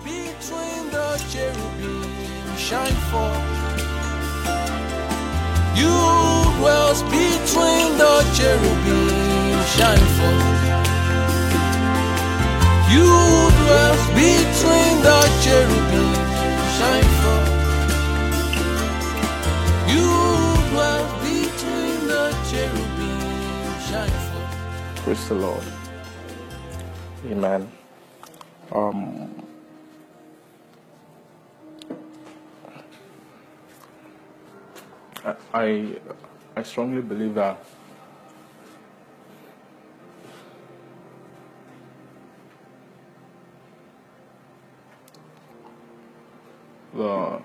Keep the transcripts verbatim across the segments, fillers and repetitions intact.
between the cherubim shine forth. You dwells between the cherubim shine forth. You dwells between the cherubim shine forth. You dwells between the cherubim shine forth. Praise the Lord. Amen. Um, I I strongly believe that the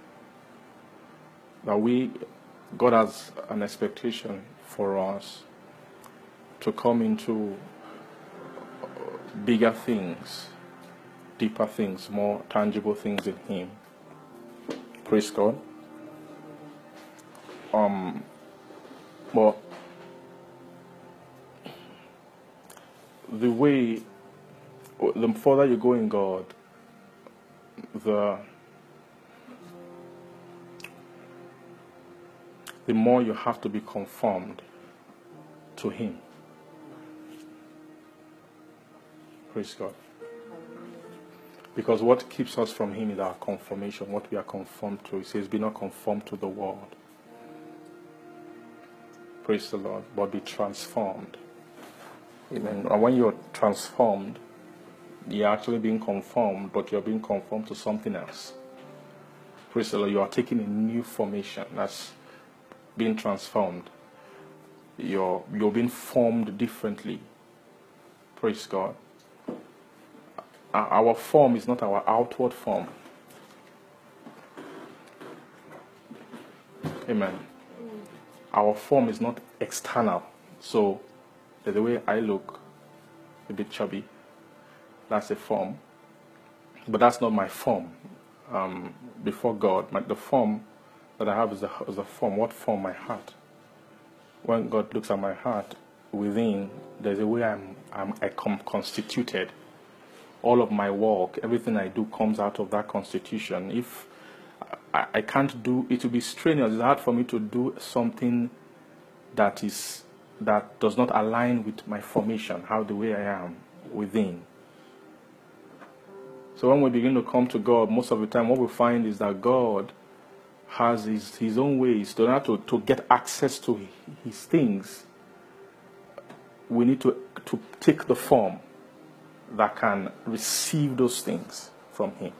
that we God has an expectation for us to come into bigger things, deeper things, more tangible things in Him. Praise God. Um, but the way, the further you go in God, the the more you have to be conformed to Him. Praise God. Because what keeps us from Him is our conformation, what we are conformed to. He says, be not conformed to the world. Praise the Lord. But be transformed. Amen. And when you're transformed, you're actually being conformed, but you're being conformed to something else. Praise the Lord. You are taking a new formation. That's being transformed. You're, you're being formed differently. Praise God. Our form is not our outward form. Amen. Our form is not external. So, the way I look, a bit chubby, that's a form. But that's not my form. Um, before God, my, the form that I have is a, is a form. What form? My heart. When God looks at my heart, within, there's a way I'm, I'm I come constituted. All of my work, everything I do comes out of that constitution. If I, I can't do, it will be strenuous. It's hard for me to do something that is that does not align with my formation, how the way I am within. So when we begin to come to God, most of the time what we find is that God has his, his own ways. To, to, to get access to his things, we need to, to take the form that can receive those things from Him.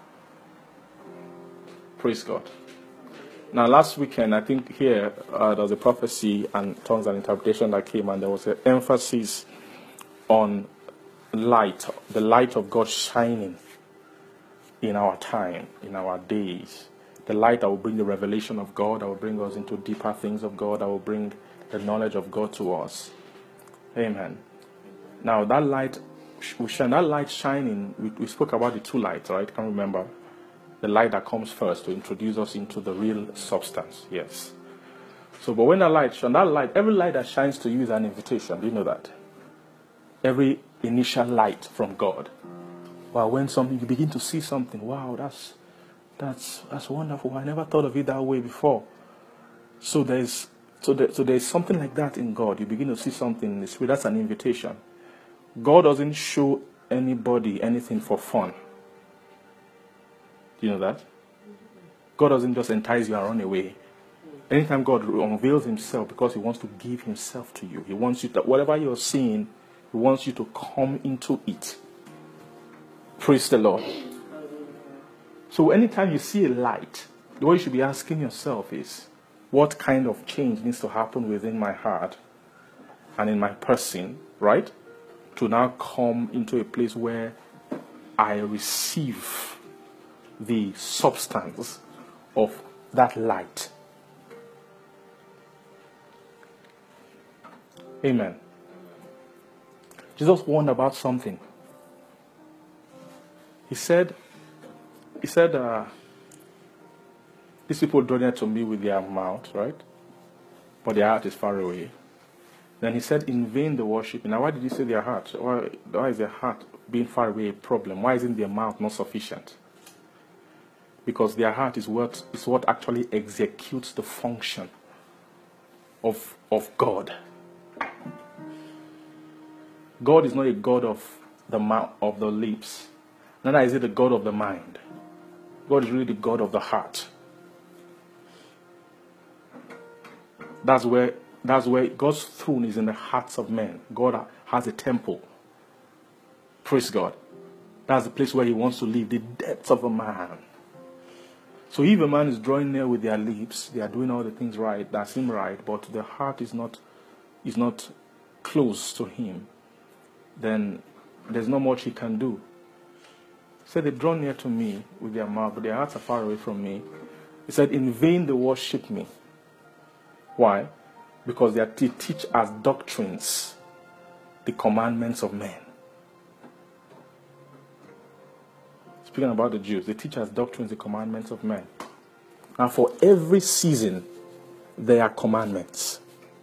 Praise God. Now, last weekend, I think here uh, there was a prophecy and tongues and interpretation that came, and there was an emphasis on light, the light of God shining in our time, in our days. The light that will bring the revelation of God, that will bring us into deeper things of God, that will bring the knowledge of God to us. Amen. Now, that light, we shine, that light shining, we, we spoke about the two lights, right? Can't remember. The light that comes first to introduce us into the real substance, yes. So, but when that light shines, that light, every light that shines to you is an invitation. Do you know that? Every initial light from God. Well, when something, you begin to see something, wow, that's that's that's wonderful. I never thought of it that way before. So there's so there, so there's something like that in God. You begin to see something in the Spirit. That's an invitation. God doesn't show anybody anything for fun. Do you know that? God doesn't just entice you and run away. Anytime God unveils Himself, because He wants to give Himself to you. He wants you to, whatever you're seeing, He wants you to come into it. Praise the Lord. So anytime you see a light, the way you should be asking yourself is, what kind of change needs to happen within my heart and in my person, right? To now come into a place where I receive the substance of that light. Amen. Jesus warned about something. He said, he said, uh, these people draw near to me with their mouth, right? But their heart is far away. Then he said, in vain they worship me. Now, why did he say their heart? Why, why is their heart being far away a problem? Why isn't their mouth not sufficient? Because their heart is what is what actually executes the function of, of God. God is not a God of the mouth, of the lips. Neither is he the God of the mind. God is really the God of the heart. That's where that's where God's throne is, in the hearts of men. God has a temple. Praise God. That's the place where he wants to live, the depths of a man. So if a man is drawing near with their lips, they are doing all the things right, that seem right, but the heart is not is not close to him, then there's not much he can do. He said, they draw near to me with their mouth, but their hearts are far away from me. He said, in vain they worship me. Why? Because they, are, they teach as doctrines the commandments of men. Speaking about the Jews, they teach as doctrines the commandments of men. Now, for every season, there are commandments.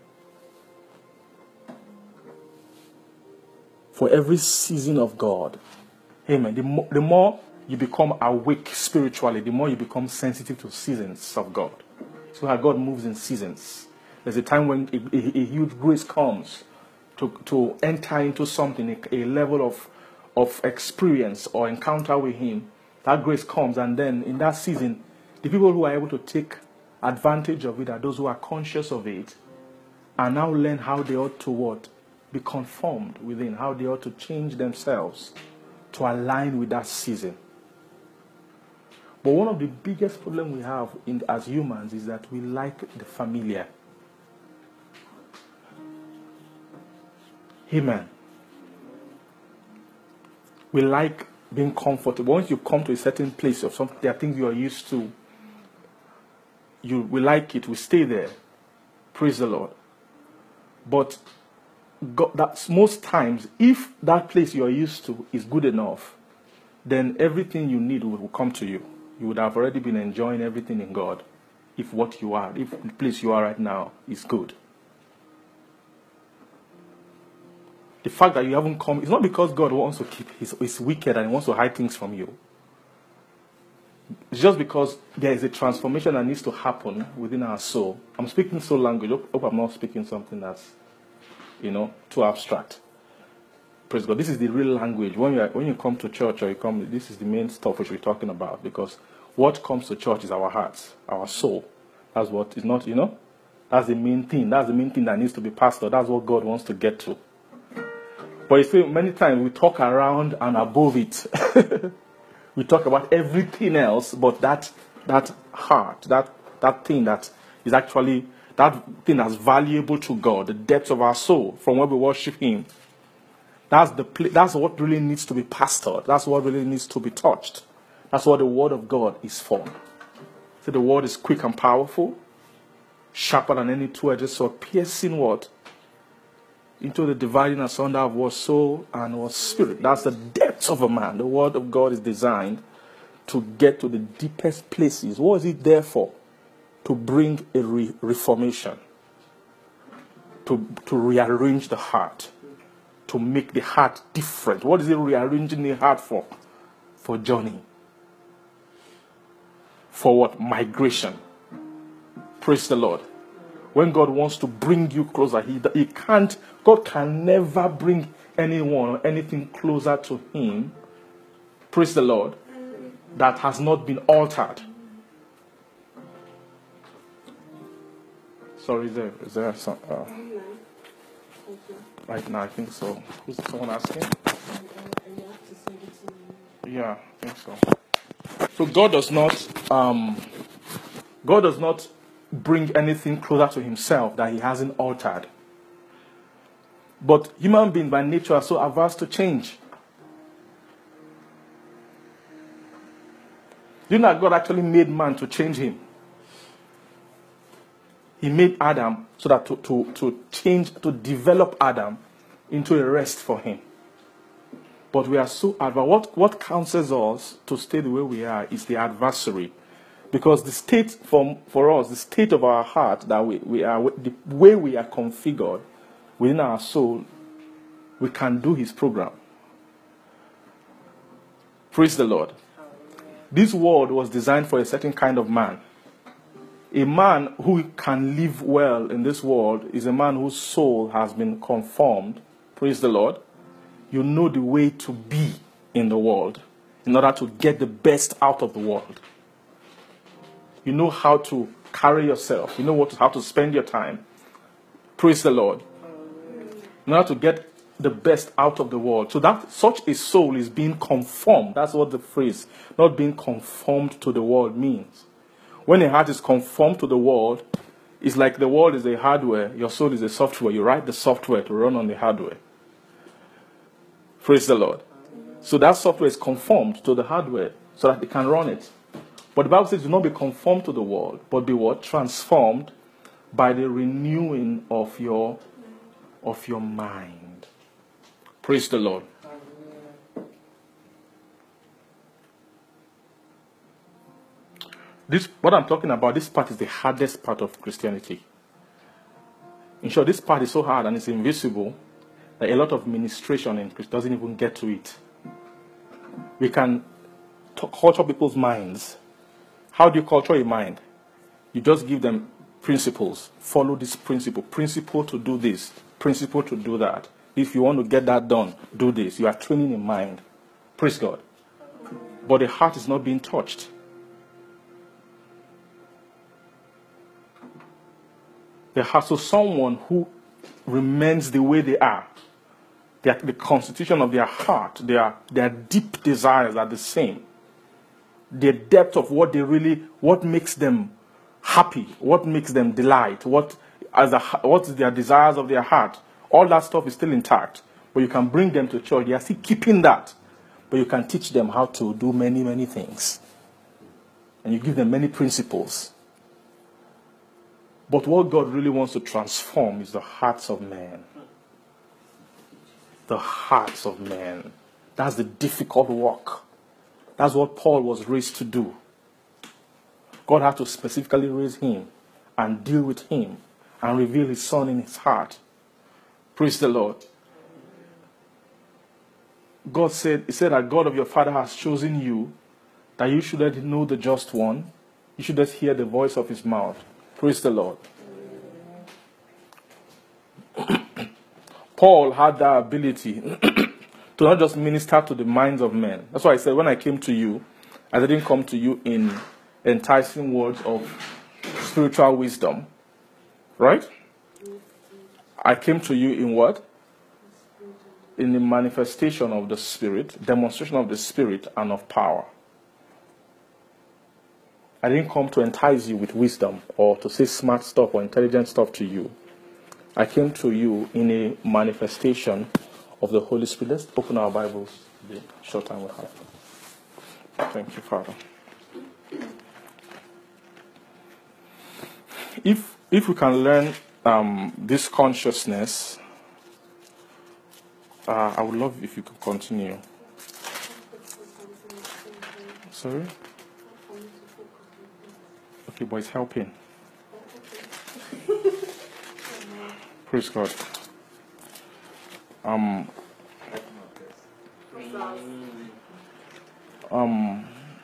For every season of God. Amen. The more, the more you become awake spiritually, the more you become sensitive to seasons of God. So how God moves in seasons. There's a time when a, a, a huge grace comes to, to enter into something, a, a level of, of experience or encounter with him. That grace comes, and then in that season, the people who are able to take advantage of it are those who are conscious of it and now learn how they ought to what? Be conformed within, how they ought to change themselves to align with that season. But one of the biggest problems we have in, as humans is that we like the familiar. Amen. We like being comfortable. Once you come to a certain place or something, there are things you are used to. You we like it. We stay there. Praise the Lord. But God, that's most times, if that place you are used to is good enough, then everything you need will, will come to you. You would have already been enjoying everything in God if what you are, if the place you are right now is good. The fact that you haven't come, it's not because God wants to keep, he's, he's wicked and he wants to hide things from you. It's just because there is a transformation that needs to happen within our soul. I'm speaking soul language. I hope I'm not speaking something that's, you know, too abstract. Praise God. This is the real language. When you, are, when you come to church or you come, this is the main stuff which we're talking about. Because what comes to church is our hearts, our soul. That's what is not, you know, that's the main thing. That's the main thing that needs to be pastored. That's what God wants to get to. But you see, many times we talk around and above it. We talk about everything else, but that that heart, that that thing that is actually, that thing that's valuable to God, the depths of our soul, from where we worship him, that's the that's what really needs to be pastored. That's what really needs to be touched. That's what the word of God is for. So the word is quick and powerful, sharper than any two-edged sword, piercing what? Into the dividing asunder of what soul and what spirit. That's the depths of a man. The word of God is designed to get to the deepest places. What is it there for? To bring a re- reformation. To, to rearrange the heart. To make the heart different. What is it rearranging the heart for? For journey. For what? Migration. Praise the Lord. When God wants to bring you closer, he, he can't, God can never bring anyone or anything closer to him, praise the Lord, that has not been altered. Sorry, is there, is there some, uh, right now, I think so. Who's someone asking? Yeah, I think so. So God does not, um, God does not bring anything closer to himself that he hasn't altered. But human beings by nature are so averse to change. Do you know that God actually made man to change him? He made Adam so that to, to, to change, to develop Adam into a rest for him. But we are so adverse. What, what counsels us to stay the way we are is the adversary. Because the state, for, for us, the state of our heart, that we, we are, the way we are configured within our soul, we can do his program. Praise the Lord. This world was designed for a certain kind of man. A man who can live well in this world is a man whose soul has been conformed. Praise the Lord. You know the way to be in the world in order to get the best out of the world. You know how to carry yourself. You know what, how to spend your time. Praise the Lord. In order to get the best out of the world. So that such a soul is being conformed. That's what the phrase, not being conformed to the world, means. When a heart is conformed to the world, it's like the world is a hardware, your soul is a software. You write the software to run on the hardware. Praise the Lord. So that software is conformed to the hardware so that it can run it. But the Bible says, do not be conformed to the world, but be what? Transformed by the renewing of your, of your mind. Praise the Lord. This, what I'm talking about, this part is the hardest part of Christianity. In short, this part is so hard and it's invisible that a lot of ministration in Christ doesn't even get to it. We can talk, culture people's minds. How do you culture a mind? You just give them principles. Follow this principle. Principle to do this. Principle to do that. If you want to get that done, do this. You are training a mind. Praise God. But the heart is not being touched. The heart, so someone who remains the way they are, their, the constitution of their heart, their, their deep desires are the same. The depth of what they really, what makes them happy, what makes them delight, what, as a, what is their desires of their heart. All that stuff is still intact. But you can bring them to church. They are still keeping that. But you can teach them how to do many, many things. And you give them many principles. But what God really wants to transform is the hearts of men. The hearts of men. That's the difficult work. That's what Paul was raised to do. God had to specifically raise him and deal with him and reveal his son in his heart. Praise the Lord. God said, he said that God of your father has chosen you, that you should know the just one. You should just hear the voice of his mouth. Praise the Lord. Paul had that ability to not just minister to the minds of men. That's why I said when I came to you, I didn't come to you in enticing words of spiritual wisdom. Right? I came to you in what? In the manifestation of the Spirit, demonstration of the Spirit and of power. I didn't come to entice you with wisdom or to say smart stuff or intelligent stuff to you. I came to you in a manifestation of the Holy Spirit. Let's open our Bibles the short time we have. Thank you, Father. If if we can learn um, this consciousness, uh, I would love if you could continue. Sorry? Okay, but it's helping. Praise God. Um. Um.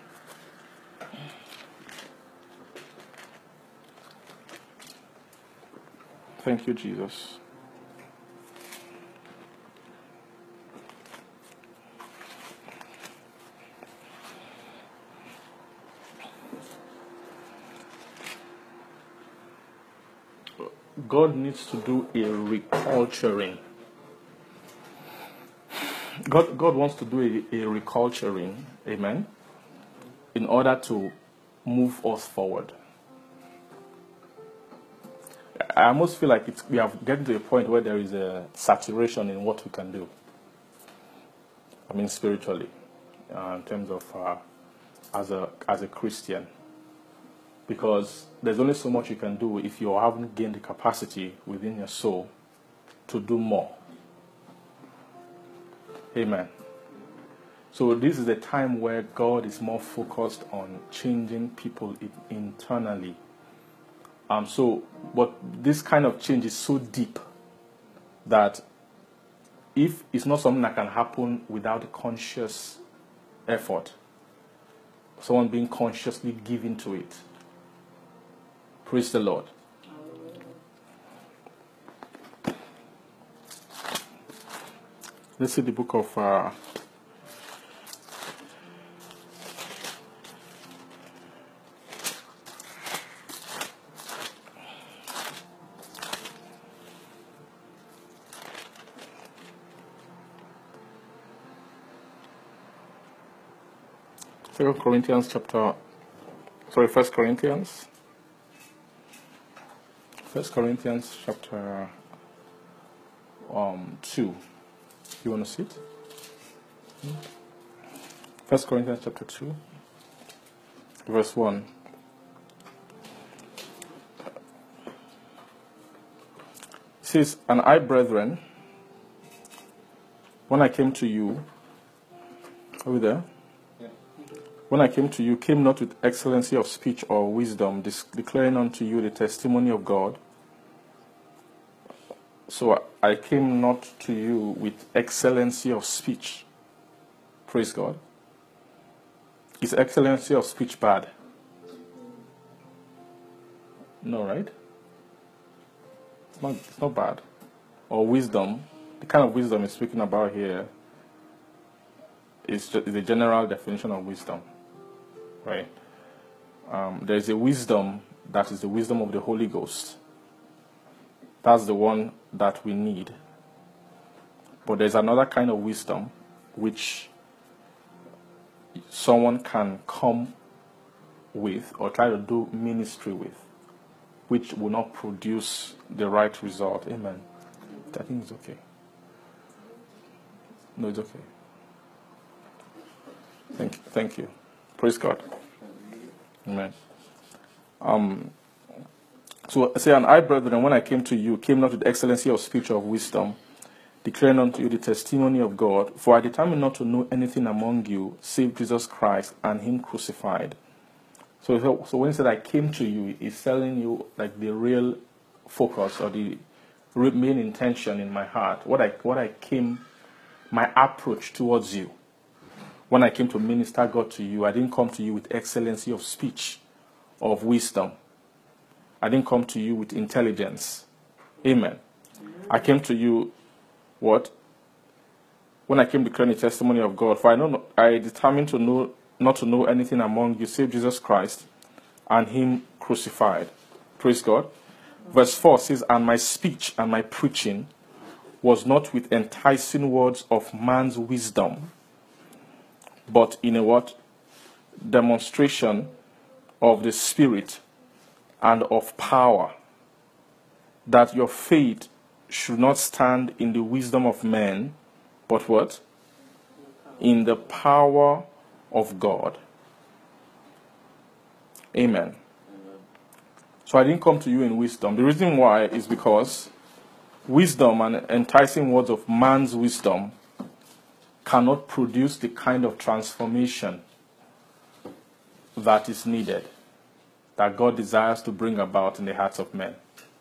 Thank you, Jesus. God needs to do a reculturing. God, God wants to do a, a reculturing, amen, in order to move us forward. I almost feel like it's, we have gotten to a point where there is a saturation in what we can do. I mean, spiritually, uh, in terms of uh, as a as a Christian. Because there's only so much you can do if you haven't gained the capacity within your soul to do more. Amen. So this is a time where God is more focused on changing people internally. Um. So, but this kind of change is so deep that if it's not something that can happen without a conscious effort. Someone being consciously given to it. Praise the Lord. Let's see the book of uh, Second Corinthians chapter, sorry, First Corinthians, First Corinthians chapter um two. You want to see it? First Corinthians chapter two, verse one. It says, "And I, brethren, when I came to you," are we there? "When I came to you, came not with excellency of speech or wisdom, dis- declaring unto you the testimony of God. So I came not to you with excellency of speech." Praise God. Is excellency of speech bad? No, right? It's not, it's not bad. Or wisdom. The kind of wisdom he's speaking about here is just, is a general definition of wisdom. Right? Um, there's a wisdom that is the wisdom of the Holy Ghost. That's the one that we need. But there's another kind of wisdom which someone can come with or try to do ministry with, which will not produce the right result. Amen. I think it's okay. No, it's okay. Thank you. Thank you. Praise God. Amen. Um, so say, "And I, brethren, when I came to you, came not with excellency of speech or of wisdom, declaring unto you the testimony of God. For I determined not to know anything among you, save Jesus Christ and Him crucified." So, so when he said, "I came to you," he's telling you like the real focus or the main intention in my heart. What I, what I came, my approach towards you. When I came to minister God to you, I didn't come to you with excellency of speech or of wisdom. I didn't come to you with intelligence. Amen. I came to you, what? When I came declaring the testimony of God, for I know I determined to know not to know anything among you save Jesus Christ and Him crucified. Praise God. Verse four says, "And my speech and my preaching was not with enticing words of man's wisdom, but in a what? Demonstration of the Spirit and of power, that your faith should not stand in the wisdom of men, but what? In the power of God." Amen. So I didn't come to you in wisdom. The reason why is because wisdom and enticing words of man's wisdom cannot produce the kind of transformation that is needed, that God desires to bring about in the hearts of men.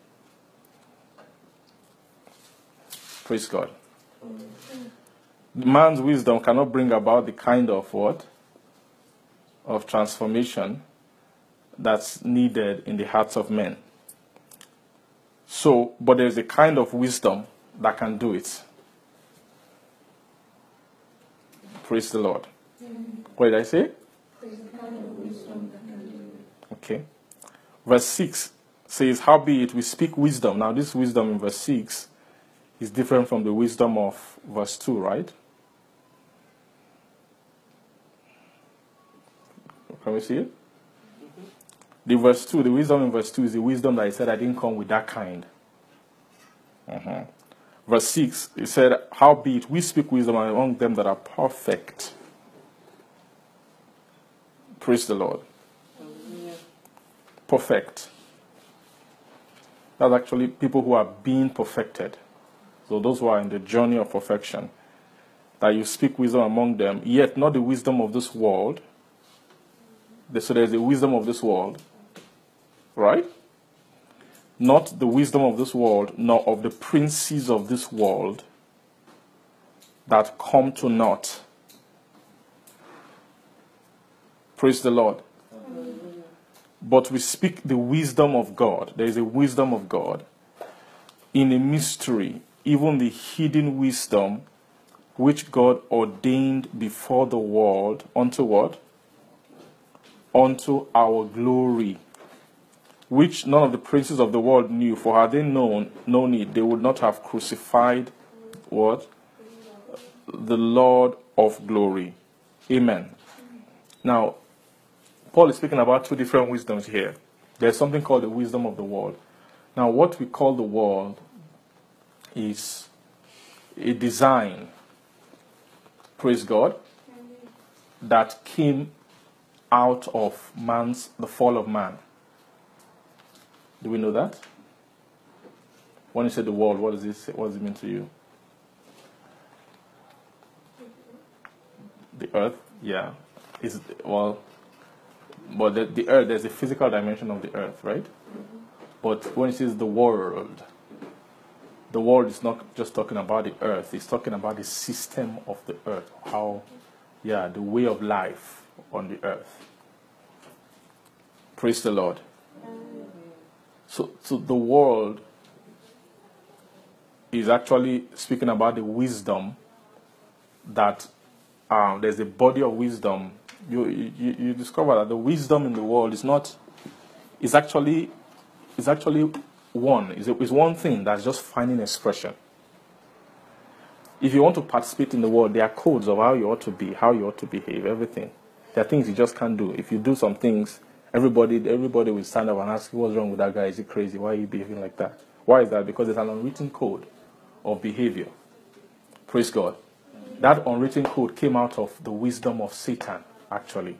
Praise God. Man's wisdom cannot bring about the kind of what? Of transformation that's needed in the hearts of men. So, but there's a kind of wisdom that can do it. Praise the Lord. What did I say? Okay. Verse six says, "Howbeit we speak wisdom." Now this wisdom in verse six is different from the wisdom of verse two, right? Can we see it? The verse two, the wisdom in verse two is the wisdom that he said, "I didn't come with that kind." Uh-huh. Verse six, he said, "Howbeit we speak wisdom among them that are perfect." Praise the Lord. Perfect. That's actually people who are being perfected. So those who are in the journey of perfection. That you speak wisdom among them, yet not the wisdom of this world. So there's the wisdom of this world. Right? Not the wisdom of this world, nor of the princes of this world that come to naught. Praise the Lord. But we speak the wisdom of God. There is a wisdom of God in a mystery, even the hidden wisdom which God ordained before the world unto what? Unto our glory, which none of the princes of the world knew, for had they known, known it, they would not have crucified what? The Lord of glory. Amen. Now, Paul is speaking about two different wisdoms here. There's something called the wisdom of the world. Now, what we call the world is a design, praise God, that came out of man's, the fall of man. Do we know that? When you say the world, what does it say, what does it mean to you? The earth, yeah. Is well, but the, the earth, there's a physical dimension of the earth, right? Mm-hmm. But when it says the world, the world is not just talking about the earth, it's talking about the system of the earth. How, yeah, the way of life on the earth. Praise the Lord. So, so the world is actually speaking about the wisdom that um, there's a body of wisdom. You, you you discover that the wisdom in the world is not is actually is actually one is is one thing that's just finding expression. If you want to participate in the world, there are codes of how you ought to be, how you ought to behave, everything. There are things you just can't do. If you do some things, everybody everybody will stand up and ask you, what's wrong with that guy? Is he crazy? Why are you behaving like that? Why is that? Because there's an unwritten code of behavior. Praise God. That unwritten code came out of the wisdom of Satan, actually.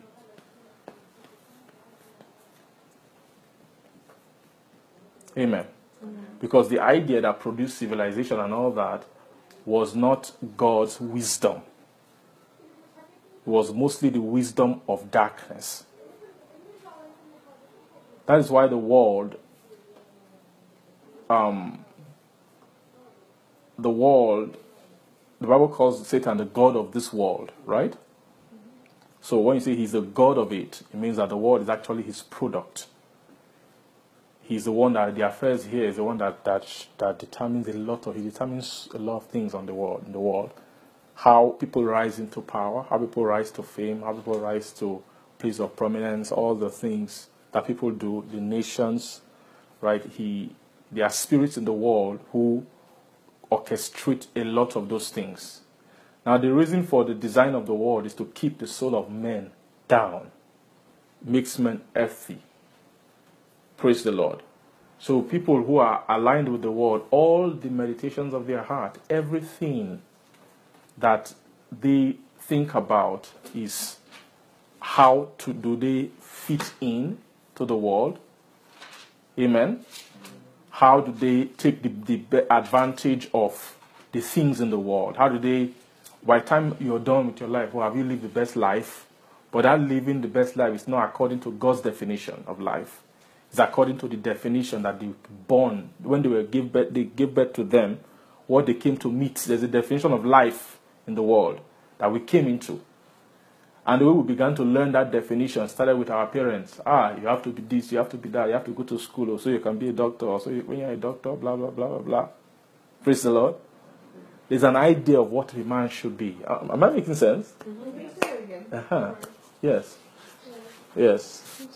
Amen. Amen. Because the idea that produced civilization and all that was not God's wisdom. It was mostly the wisdom of darkness. That is why the world, um, the world, the Bible calls Satan the god of this world, right? So when you say he's the god of it, it means that the world is actually his product. He's the one that the affairs here is the one that that that determines a lot of he determines a lot of things on the world in the world. How people rise into power, how people rise to fame, how people rise to place of prominence, all the things that people do, the nations, right? He there are spirits in the world who orchestrate a lot of those things. Now the reason for the design of the world is to keep the soul of men down, makes men earthy. Praise the Lord. So people who are aligned with the word, all the meditations of their heart, everything that they think about is how to do they fit in to the world. Amen. How do they take the, the advantage of the things in the world? How do they, by the time you're done with your life, well, have you lived the best life? But that living the best life is not according to God's definition of life. It's according to the definition that they born, when they were give birth, they gave birth to them, what they came to meet. There's a definition of life in the world that we came into. And the way we began to learn that definition started with our parents. Ah, you have to be this, you have to be that, you have to go to school, or so you can be a doctor, or so you, when you're a doctor, blah, blah, blah, blah, blah. Praise the Lord. There's an idea of what a man should be. Uh, am I making sense? Mm-hmm. Uh-huh. Yes. Yes.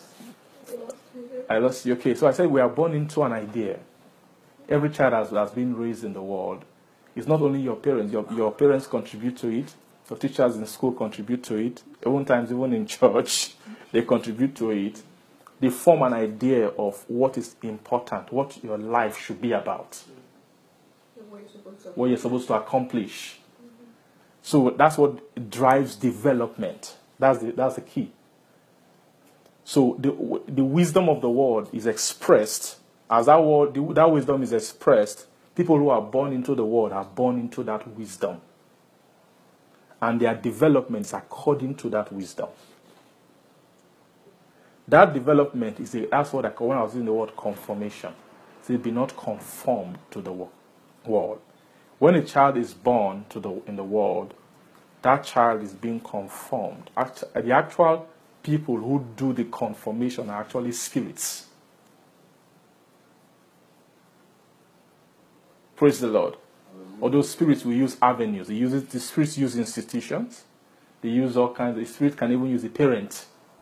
I lost you. Okay, so I said we are born into an idea. Every child has, has been raised in the world. It's not only your parents. Your, your parents contribute to it. Your teachers in school contribute to it. Even times, even in church, they contribute to it. They form an idea of what is important, what your life should be about, what you're supposed to accomplish. Mm-hmm. So that's what drives development. That's the, that's the key. So the the wisdom of the world is expressed, as that word, the, that wisdom is expressed, people who are born into the world are born into that wisdom. And their developments according to that wisdom. That development is, a, that's what I call, when I was using the word conformation. So be not conformed to the world. When a child is born to the in the world, that child is being conformed. The actual people who do the confirmation are actually spirits. Praise the Lord. Although spirits will use avenues. They use it, the spirits use institutions. They use all kinds of... The spirit can even use the parent.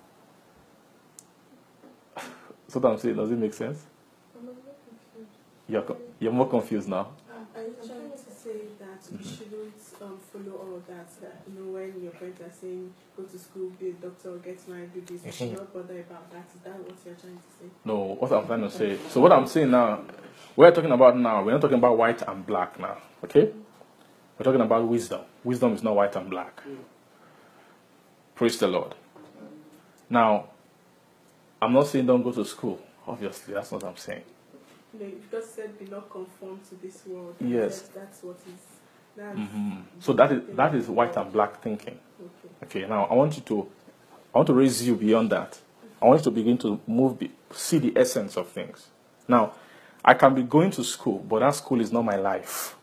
That's what I'm saying. Does it make sense? I'm a little confused. You're, co- you're more confused now. Um, I'm trying to say that Mm-hmm. you shouldn't um, follow all of that. That you know, when your parents are saying go to school, be a doctor, get married, do this, you should Mhm. not bother about that. Is that what you're trying to say? No, what I'm trying to say. So what I'm saying now, we're talking about now, we're not talking about white and black now. Okay? We're talking about wisdom. Wisdom is not white and black. Praise the Lord. Now, I'm not saying don't go to school. Obviously, that's what I'm saying. You know, because said be not conformed to this world. Yes. Said that's what is. That's Mhm. So that is that is white and black thinking. Okay. Okay, now I want you to I want to raise you beyond that. I want you to begin to move, be, see the essence of things. Now, I can be going to school, but that school is not my life.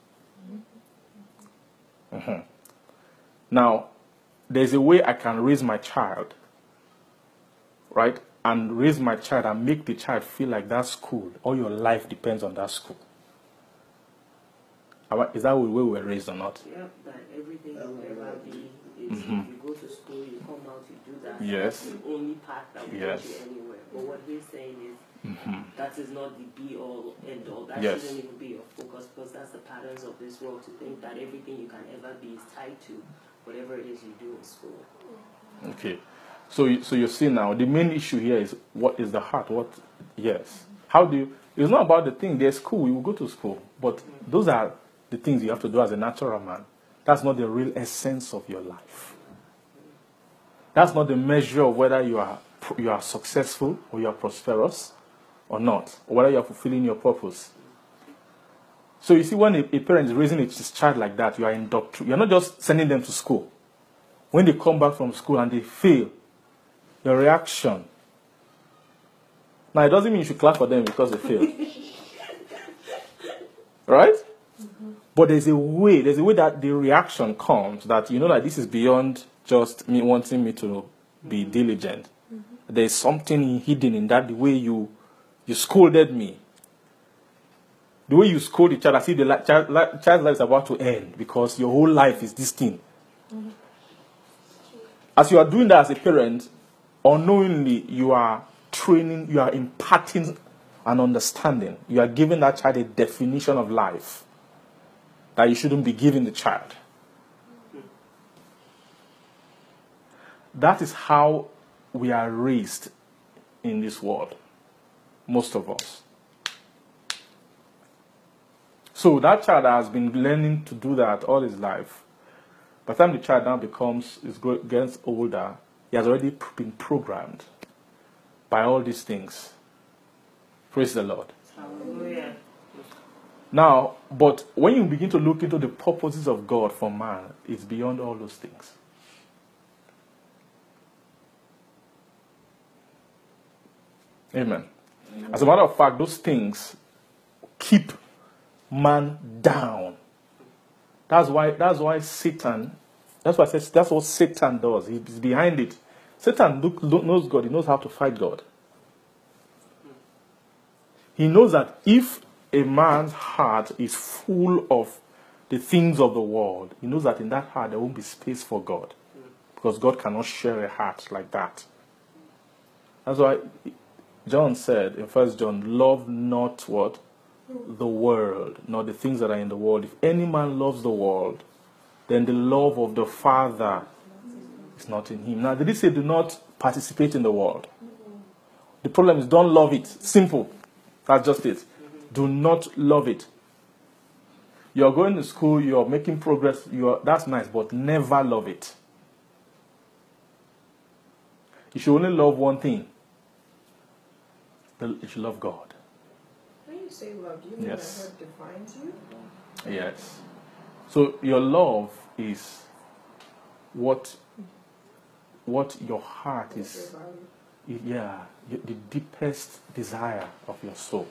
Mhm. Now, there's a way I can raise my child, right? And raise my child and make the child feel like that school, all your life depends on that school. Am I- Is that the way we were raised or not? Yeah, that everything will ever be is if you go to school, you come out, you do that. Yes. That's the only path that will Yes. get you anywhere. But what he's saying is that is not the be all end all. That Yes. shouldn't even be your focus because that's the patterns of this world to think that everything you can ever be is tied to whatever it is you do in school. Okay. So, you- so you see now, the main issue here is what is the heart? What? Yes. How do you? It's not about the thing. There's school. You will go to school, but those are the things you have to do as a natural man. That's not the real essence of your life. That's not the measure of whether you are you are successful or you are prosperous or not, or whether you are fulfilling your purpose. So you see, when a, a parent is raising his child like that, you are indoctr- You're not just sending them to school. When they come back from school and they fail, your reaction. Now, it doesn't mean you should clap for them because they failed. Right? Mm-hmm. But there's a way, there's a way that the reaction comes that you know that this is beyond just me wanting me to be diligent. Mm-hmm. There's something hidden in that, the way you you scolded me. The way you scold each other, see the li- child, li- child's life is about to end because your whole life is this thing. Mm-hmm. As you are doing that as a parent, unknowingly you are training, you are imparting an understanding. You are giving that child a definition of life that you shouldn't be giving the child. That is how we are raised in this world, most of us. So that child has been learning to do that all his life. By the time the child now becomes, is grow, gets older, he has already been programmed by all these things. Praise the Lord. Hallelujah. Now, but when you begin to look into the purposes of God for man, it's beyond all those things. Amen. As a matter of fact, those things keep man down. That's why that's why Satan, that's why I said that's what Satan does. He's behind it. Satan look, look, knows God, he knows how to fight God. He knows that if a man's heart is full of the things of the world, he knows that in that heart there won't be space for God. Because God cannot share a heart like that. That's why John said in First John, love not what? The world, not the things that are in the world. If any man loves the world, then the love of the Father is not in him. Now, did he say do not participate in the world? The problem is don't love it. Simple. That's just it. Do not love it. You're going to school, you're making progress, you're, that's nice, but never love it. You should only love one thing. You should love God. When you say love, do you mean Yes. that God defines you? Yes. So your love is what what your heart is. Yeah, the deepest desire of your soul.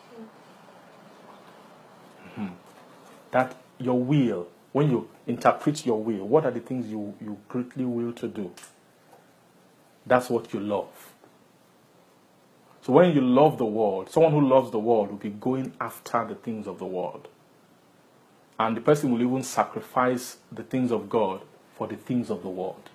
Mm-hmm. That your will, when you interpret your will, what are the things you, you greatly will to do? that's what you love. So when you love the world, someone who loves the world will be going after the things of the world. And the person will even sacrifice the things of God for the things of the world.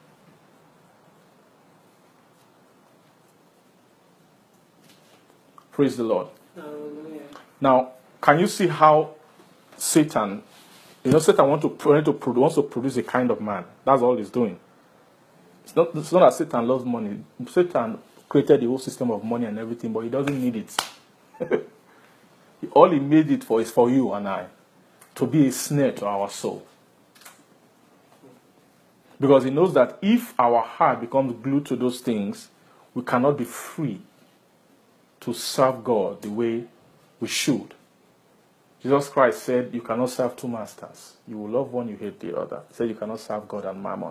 Praise the Lord. Hallelujah. Now, can you see how Satan, you know, Satan wants to, to, wants to produce a kind of man. That's all he's doing. It's not, it's not that Satan loves money. Satan created the whole system of money and everything, but he doesn't need it. All he made it for is for you and I, to be a snare to our soul. Because he knows that if our heart becomes glued to those things, we cannot be free to serve God the way we should. Jesus Christ said, you cannot serve two masters. You will love one, you hate the other. He said you cannot serve God and mammon.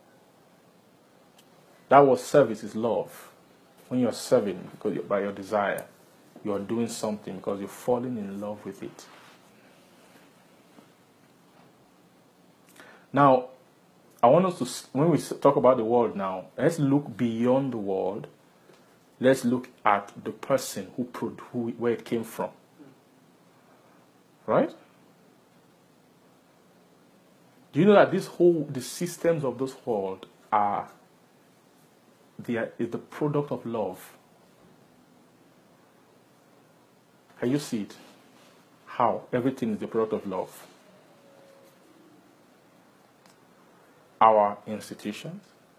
That word service is love. When you're serving because you're, by your desire, you're doing something because you're falling in love with it. Now, I want us to, when we talk about the world now, let's look beyond the world. Let's look at the person who, who where it came from. Right? Do you know that this whole, the systems of this world are, they are is the product of love? Can you see it? How? Everything is the product of love. Our institutions,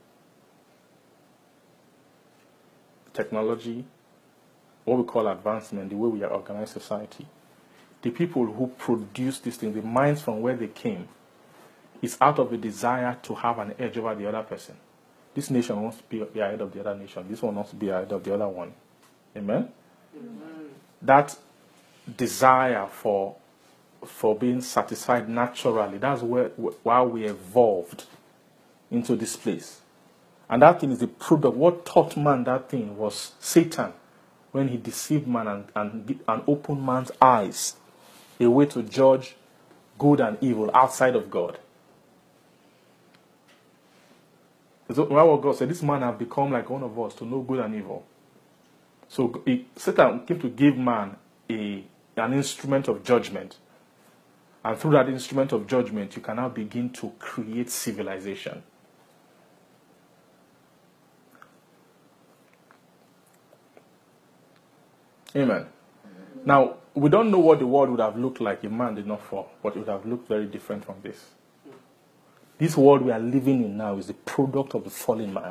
technology, what we call advancement, the way we organize society, the people who produce these things, the minds from where they came, is out of a desire to have an edge over the other person. This nation wants to be, be ahead of the other nation. This one wants to be ahead of the other one. Amen? Amen. That desire for, for being satisfied naturally, that's where, why we evolved into this place. And that thing is the product. What taught man that thing was Satan, when he deceived man and, and, and opened man's eyes, a way to judge good and evil outside of God. So what God said, this man have become like one of us to know good and evil. So he, Satan came to give man a, an instrument of judgment. And through that instrument of judgment, you can now begin to create civilization. Amen. Now, we don't know what the world would have looked like if man did not fall, but it would have looked very different from this. This world we are living in now is the product of the fallen man.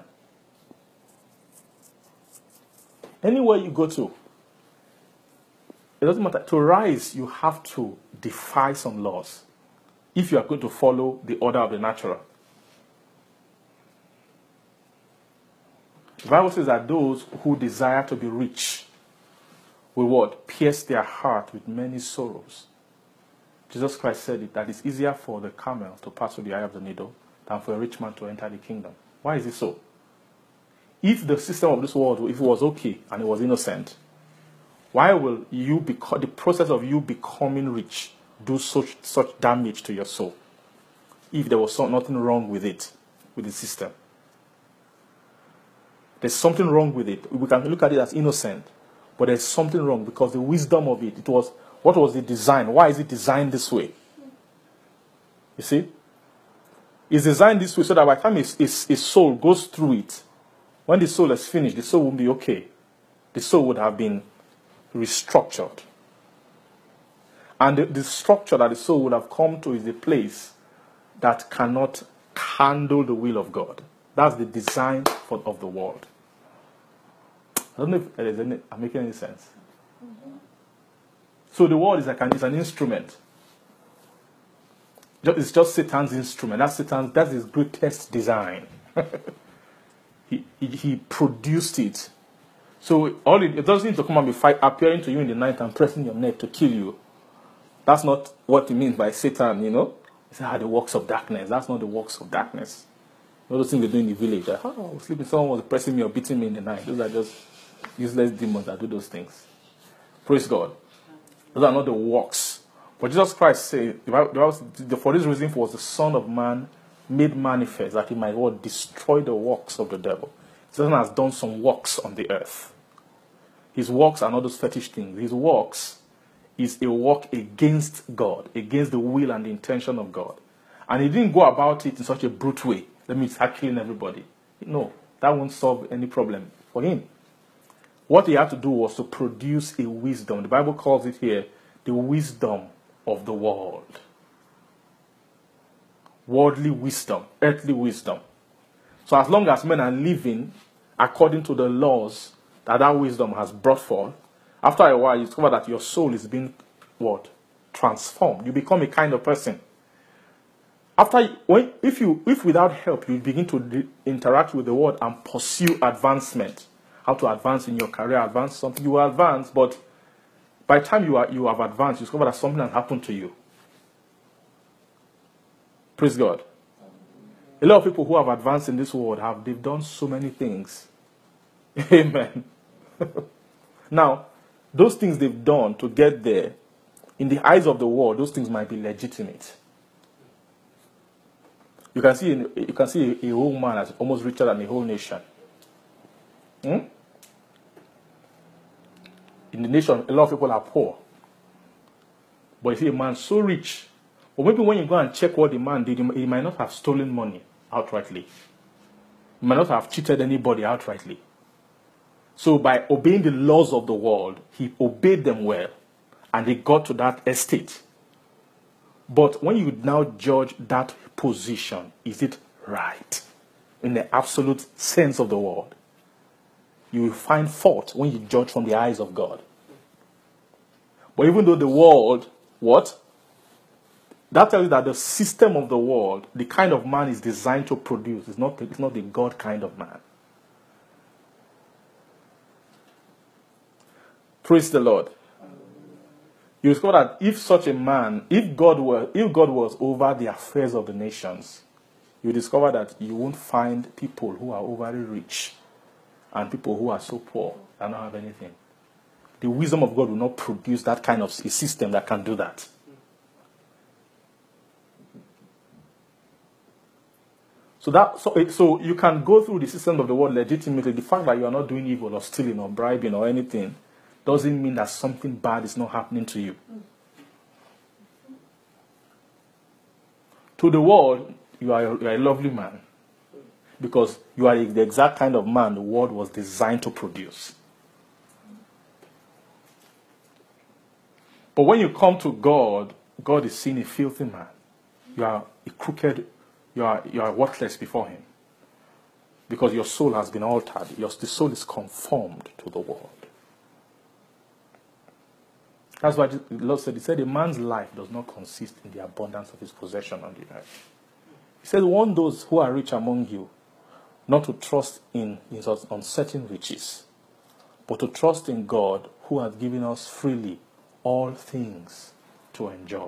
Anywhere you go to, it doesn't matter. To rise, you have to defy some laws if you are going to follow the order of the natural. The Bible says that those who desire to be rich will what? Pierce their heart with many sorrows. Jesus Christ said it, that it's easier for the camel to pass through the eye of the needle than for a rich man to enter the kingdom. Why is it so? If the system of this world, if it was okay and it was innocent, why will you beco- the process of you becoming rich do such such damage to your soul? If there was so, nothing wrong with it, with the system. There's something wrong with it. We can look at it as innocent, but there's something wrong because the wisdom of it, it was, what was the design? Why is it designed this way? You see? It's designed this way so that by the time his, his, his soul goes through it, when the soul is finished, the soul won't be okay. The soul would have been restructured. And the, the structure that the soul would have come to is a place that cannot handle the will of God. That's the design for, of the world. I don't know if there's any, I'm making any sense. Mm-hmm. So the world is like an, is an instrument. It's just Satan's instrument. That's Satan's. That's his greatest design. he, he he produced it. So all it, it doesn't need to come and be fight, appearing to you in the night and pressing your neck to kill you. That's not what it means by Satan. You know, it's ah, the works of darkness. That's not the works of darkness. All those things they do in the village. Like, oh, I was sleeping. Someone was pressing me or beating me in the night. Those are just useless demons that do those things. Praise God. Those are not the works. But Jesus Christ said, for this reason was the Son of Man made manifest that he might what, destroy the works of the devil. Satan has done some works on the earth. His works are not those fetish things. His works is a work against God, against the will and the intention of God. And he didn't go about it in such a brute way. That means start killing everybody. No, that won't solve any problem for him. What he had to do was to produce a wisdom. The Bible calls it here the wisdom of the world. Worldly wisdom, earthly wisdom. So as long as men are living according to the laws that that wisdom has brought forth, after a while you discover that your soul is being what? Transformed. You become a kind of person. After, when, if you, if without help you begin to de- interact with the world and pursue advancement, how to advance in your career, advance something, you will advance, but by the time you are you have advanced, you discover that something has happened to you. Praise God. A lot of people who have advanced in this world have they've done so many things. Amen. Now, those things they've done to get there, in the eyes of the world, those things might be legitimate. You can see you can see a, a whole man as almost richer than a whole nation. Hmm? In the nation, a lot of people are poor. But you see a man so rich, or maybe when you go and check what the man did, he might not have stolen money outrightly. He might not have cheated anybody outrightly. So by obeying the laws of the world, he obeyed them well, and he got to that estate. But when you now judge that position, is it right? In the absolute sense of the word, you will find fault when you judge from the eyes of God. But even though the world, what? That tells you that the system of the world, the kind of man is designed to produce, is not, it's not the God kind of man. Praise the Lord. You discover that if such a man, if God were, if God was over the affairs of the nations, you discover that you won't find people who are overly rich and people who are so poor and don't have anything. The wisdom of God will not produce that kind of a system that can do that. So that so, so you can go through the system of the world legitimately. The fact that you are not doing evil or stealing or bribing or anything doesn't mean that something bad is not happening to you. To the world, you are, a, you are a lovely man. Because you are the exact kind of man the world was designed to produce. But when you come to God, God is seen a filthy man. You are a crooked, you are, you are worthless before him. Because your soul has been altered. Your, the soul is conformed to the world. That's why the Lord said, he said, a man's life does not consist in the abundance of his possession on the earth. He said, warn those who are rich among you not to trust in his uncertain riches, but to trust in God who has given us freely all things to enjoy.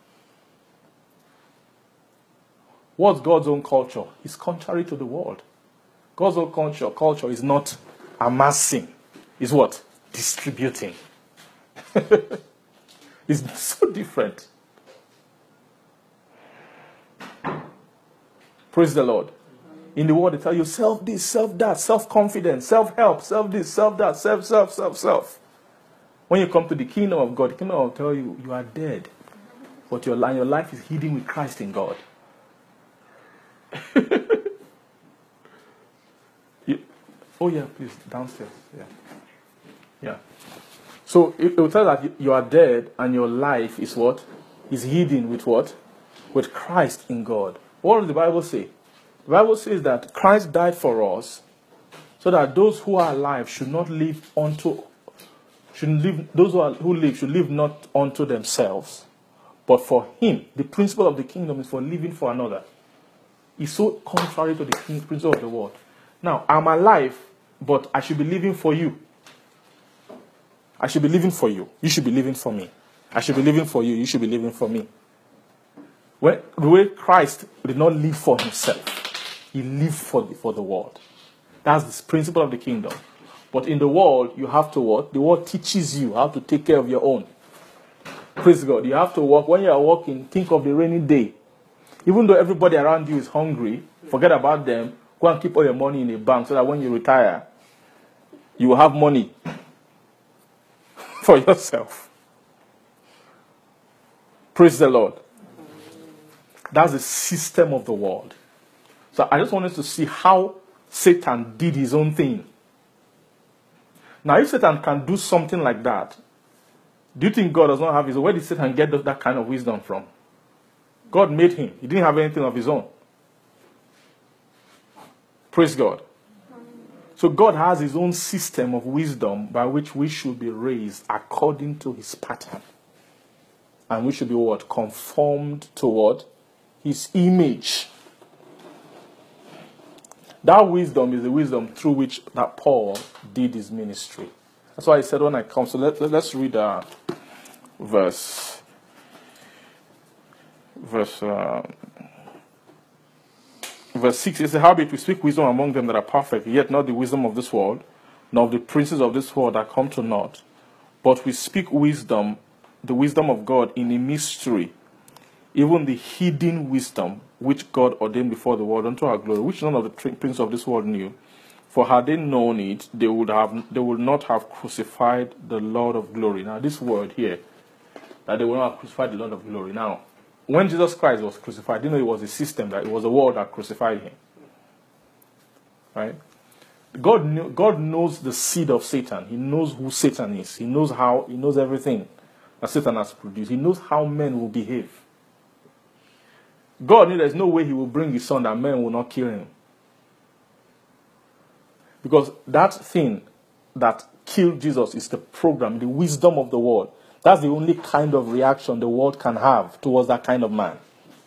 What's God's own culture? It's contrary to the world. God's own culture, culture is not amassing. It's what? Distributing. It's so different. Praise the Lord. In the world, they tell you self this, self that, self-confidence, self-help, self this, self that, self, self, self, self. When you come to the kingdom of God, the kingdom will tell you you are dead, but your, your life is hidden with Christ in God. you, oh yeah, please, downstairs. Yeah. Yeah. So it, it will tell that you, you are dead and your life is what? Is hidden with what? With Christ in God. What does the Bible say? The Bible says that Christ died for us so that those who are alive should not live unto, should live, those who, are, who live should live not unto themselves, but for him. The principle of the kingdom is for living for another. It's so contrary to the principle of the world. Now, I'm alive, but I should be living for you. I should be living for you. You should be living for me. I should be living for you. You should be living for me. When, the way Christ did not live for himself, he lived for the, for the world. That's the principle of the kingdom. But in the world, you have to what? The world teaches you how to take care of your own. Praise God. You have to walk. When you are walking, think of the rainy day. Even though everybody around you is hungry, forget about them. Go and keep all your money in a bank so that when you retire, you will have money for yourself. Praise the Lord. That's the system of the world. So I just wanted to see how Satan did his own thing. Now, if Satan can do something like that, do you think God does not have his own? Where did Satan get that kind of wisdom from? God made him. He didn't have anything of his own. Praise God. So God has his own system of wisdom by which we should be raised according to his pattern. And we should be what? Conformed to what? His image. That wisdom is the wisdom through which that Paul did his ministry. That's why he said when I come. So let, let, let's read uh, verse. Verse. Uh, verse six. It says, howbeit we speak wisdom among them that are perfect, yet not the wisdom of this world, nor of the princes of this world that come to naught. But we speak wisdom, the wisdom of God in a mystery, even the hidden wisdom which God ordained before the world unto our glory, which none of the princes of this world knew. For had they known it, they would have they would not have crucified the Lord of glory. Now this word here, that they would not have crucified the Lord of glory. Now, when Jesus Christ was crucified, you know it was a system, that it was the world that crucified him. Right? God knew, God knows the seed of Satan. He knows who Satan is. He knows how, he knows everything that Satan has produced. He knows how men will behave. God knew there's no way he will bring his son that men will not kill him. Because that thing that killed Jesus is the program, the wisdom of the world. That's the only kind of reaction the world can have towards that kind of man.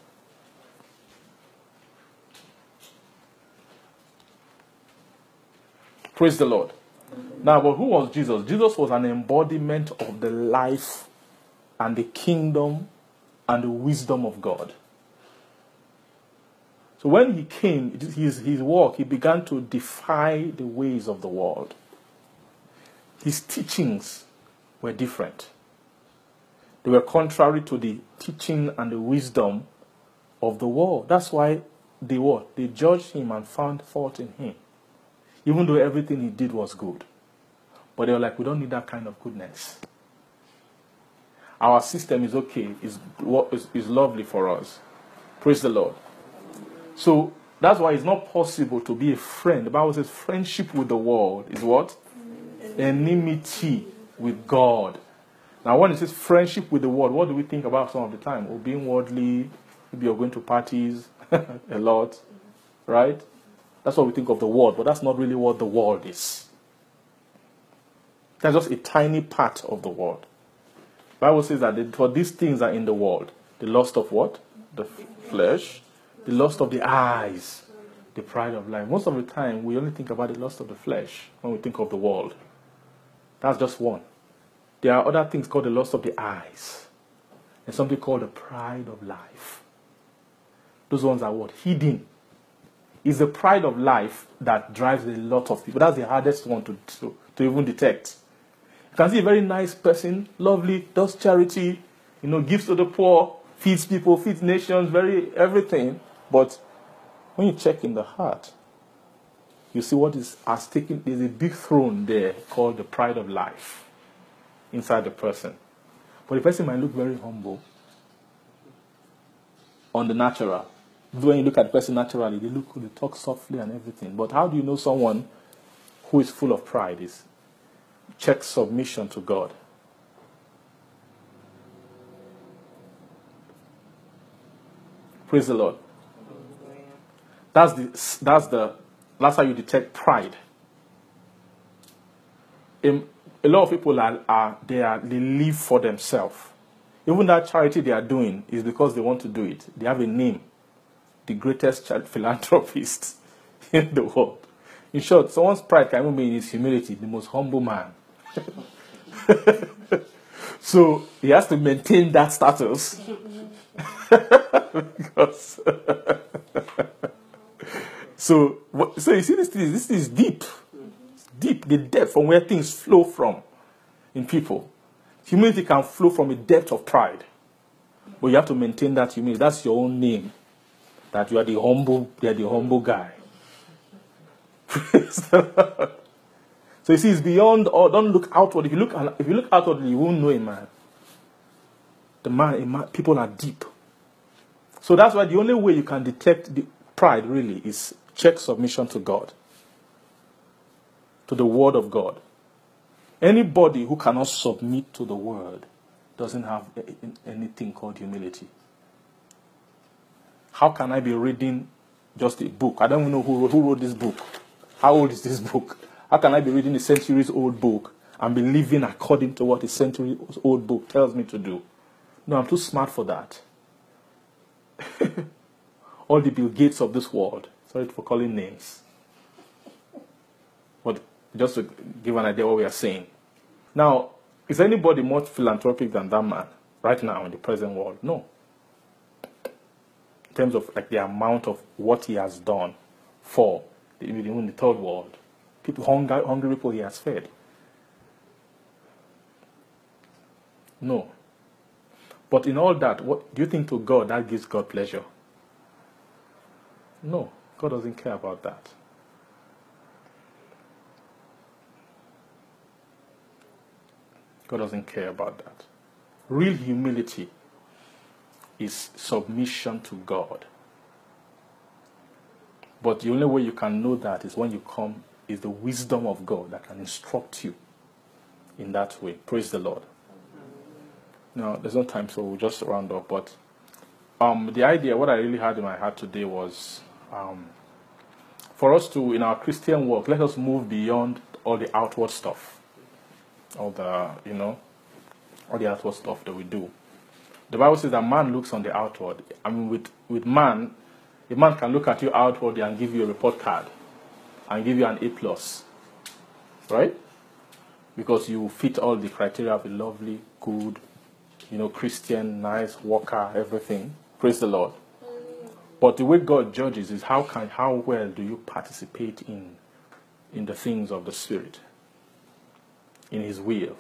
Praise the Lord. Now, but who was Jesus? Jesus was an embodiment of the life and the kingdom and the wisdom of God. So when he came, his, his work, he began to defy the ways of the world. His teachings were different. They were contrary to the teaching and the wisdom of the world. That's why they what? They judged him and found fault in him. Even though everything he did was good. But they were like, we don't need that kind of goodness. Our system is okay, is, is, is lovely for us. Praise the Lord. So that's why it's not possible to be a friend. The Bible says friendship with the world is what? Enmity with God. Now when it says friendship with the world, what do we think about some of the time? Oh, being worldly, maybe you're going to parties a lot, right? That's what we think of the world, but that's not really what the world is. That's just a tiny part of the world. The Bible says that for these things are in the world. The lust of what? The flesh. The lust of the eyes, the pride of life. Most of the time, we only think about the lust of the flesh when we think of the world. That's just one. There are other things called the lust of the eyes. There's something called the pride of life. Those ones are what? Hidden. It's the pride of life that drives a lot of people. That's the hardest one to, to, to even detect. You can see a very nice person, lovely, does charity, you know, gives to the poor, feeds people, feeds nations, very everything. But when you check in the heart, you see what is has taken. There's a big throne there called the pride of life inside the person. But the person might look very humble on the natural. When you look at the person naturally, they look, they talk softly and everything. But how do you know someone who is full of pride? Is check submission to God. Praise the Lord. That's the that's the that's how you detect pride. A, a lot of people are, are they are they live for themselves. Even that charity they are doing is because they want to do it. They have a name, the greatest philanthropist in the world. In short, someone's pride can even be in his humility, the most humble man. So he has to maintain that status. Because so, so you see, this thing, this is deep. It's deep, the depth from where things flow from in people. Humility can flow from a depth of pride. But you have to maintain that humility. That's your own name. That you are the humble, you are the humble guy. Praise the Lord. So you see, it's beyond, or don't look outward. If you look, if you look outwardly, you won't know a man. The man, a man, people are deep. So that's why the only way you can detect the pride really is check submission to God, to the word of God. Anybody who cannot submit to the word doesn't have anything called humility. How can I be reading just a book? I don't even know who wrote, who wrote this book. How old is this book? How can I be reading a centuries old book and be living according to what a centuries old book tells me to do? No, I'm too smart for that. All the Bill Gates of this world, sorry for calling names, but just to give an idea of what we are saying. Now, is anybody more philanthropic than that man right now in the present world? No. In terms of like the amount of what he has done for the, even the third world, people, hungry, hungry people he has fed. No. But in all that, what do you think to God that gives God pleasure? No, God doesn't care about that. God doesn't care about that. Real humility is submission to God. But the only way you can know that is when you come, is the wisdom of God that can instruct you in that way. Praise the Lord. No, there's no time, so we'll just round up. But um, the idea, what I really had in my heart today was um, for us to, in our Christian walk, let us move beyond all the outward stuff. All the, you know, all the outward stuff that we do. The Bible says that man looks on the outward. I mean, with, with man, a man can look at you outwardly and give you a report card and give you an A plus. Right? Because you fit all the criteria of a lovely, good, you know, Christian, nice, worker, everything. Praise the Lord. But the way God judges is how can how well do you participate in in the things of the Spirit, in His will.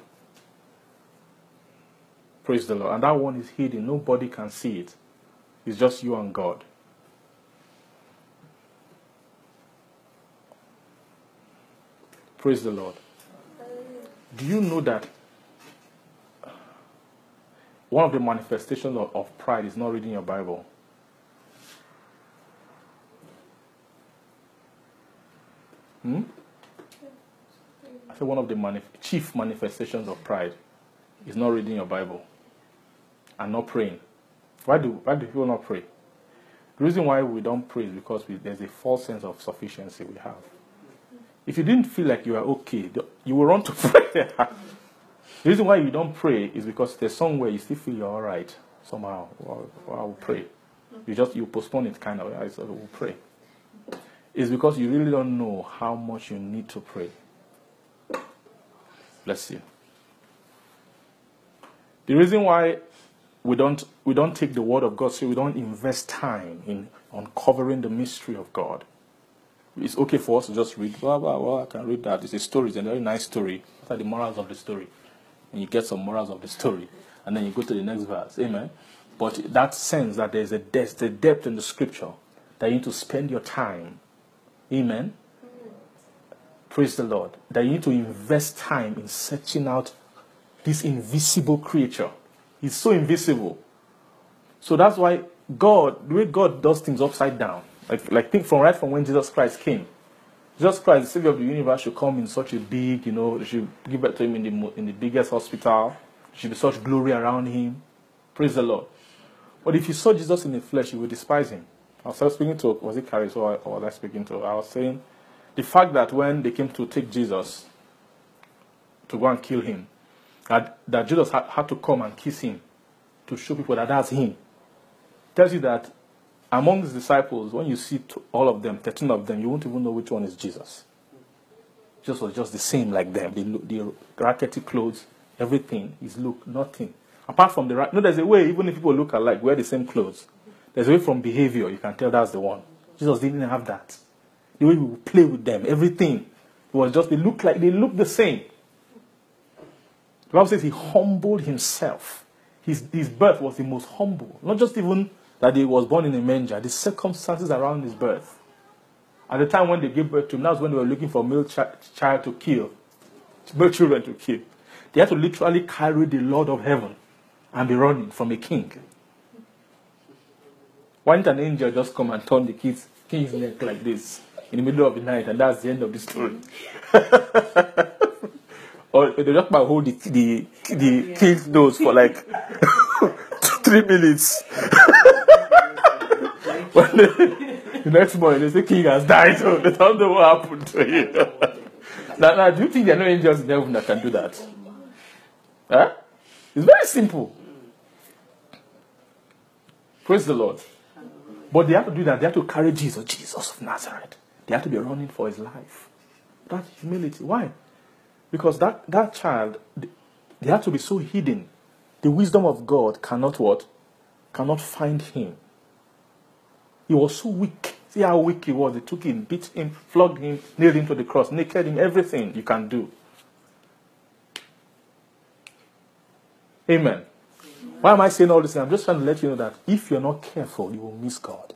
Praise the Lord. And that one is hidden. Nobody can see it. It's just you and God. Praise the Lord. Do you know that one of the manifestations of, of pride is not reading your Bible? Hmm? I said one of the manif- chief manifestations of pride is not reading your Bible and not praying. Why do why do people not pray? The reason why we don't pray is because we, there's a false sense of sufficiency we have. If you didn't feel like you are okay, you will run to pray. The reason why you don't pray is because there's somewhere you still feel you're all right somehow. Well, well, I will pray. You just you postpone it kind of. I said, we'll pray. It's because you really don't know how much you need to pray. Bless you. The reason why we don't we don't take the word of God, so we don't invest time in uncovering the mystery of God. It's okay for us to just read. Well, well, well I can read that. It's a story. It's a very nice story. What are the morals of the story? And you get some morals of the story, and then you go to the next verse. Amen. But that sense that there's a depth, a depth in the scripture that you need to spend your time. Amen. Praise the Lord. That you need to invest time in searching out this invisible creature. He's so invisible. So that's why God, the way God does things upside down, like like think from right from when Jesus Christ came. Jesus Christ, the Savior of the universe, should come in such a big, you know, they should give birth to him in the in the biggest hospital. There should be such glory around him. Praise the Lord. But if you saw Jesus in the flesh, you would despise him. I was speaking to, was it Carrie, or was I speaking to? I was saying, the fact that when they came to take Jesus to go and kill him, that, that Jesus had, had to come and kiss him to show people that that's him, tells you that among his disciples, when you see all of them, thirteen of them, you won't even know which one is Jesus. Jesus was just the same like them. The, the rackety clothes, everything, his look, nothing. Apart from the right, no, there's a way, even if people look alike, wear the same clothes. There's a way from behavior, you can tell that's the one. Jesus didn't have that. The way we would play with them, everything. It was just, they look like, they look the same. The Bible says he humbled himself. His, his birth was the most humble. Not just even that he was born in a manger, the circumstances around his birth. At the time when they gave birth to him, that's when they were looking for male chi- child to kill, male children to kill. They had to literally carry the Lord of heaven and be running from a king. Why didn't an angel just come and turn the kid's, king's neck like this in the middle of the night, and that's the end of the story? Or they just might hold the, the, the king's nose for like three minutes. When they, the next morning, they say king has died, so they don't know what happened to him. now, now, do you think there are no angels in heaven that can do that? Huh? It's very simple. Praise the Lord. But they have to do that. They have to carry Jesus, Jesus of Nazareth. They have to be running for his life. That's humility. Why? Because that, that child, they have to be so hidden. The wisdom of God cannot what? Cannot find him. He was so weak. See how weak he was. They took him, beat him, flogged him, nailed him to the cross, naked him, everything you can do. Amen. Why am I saying all this? I'm just trying to let you know that if you're not careful, you will miss God.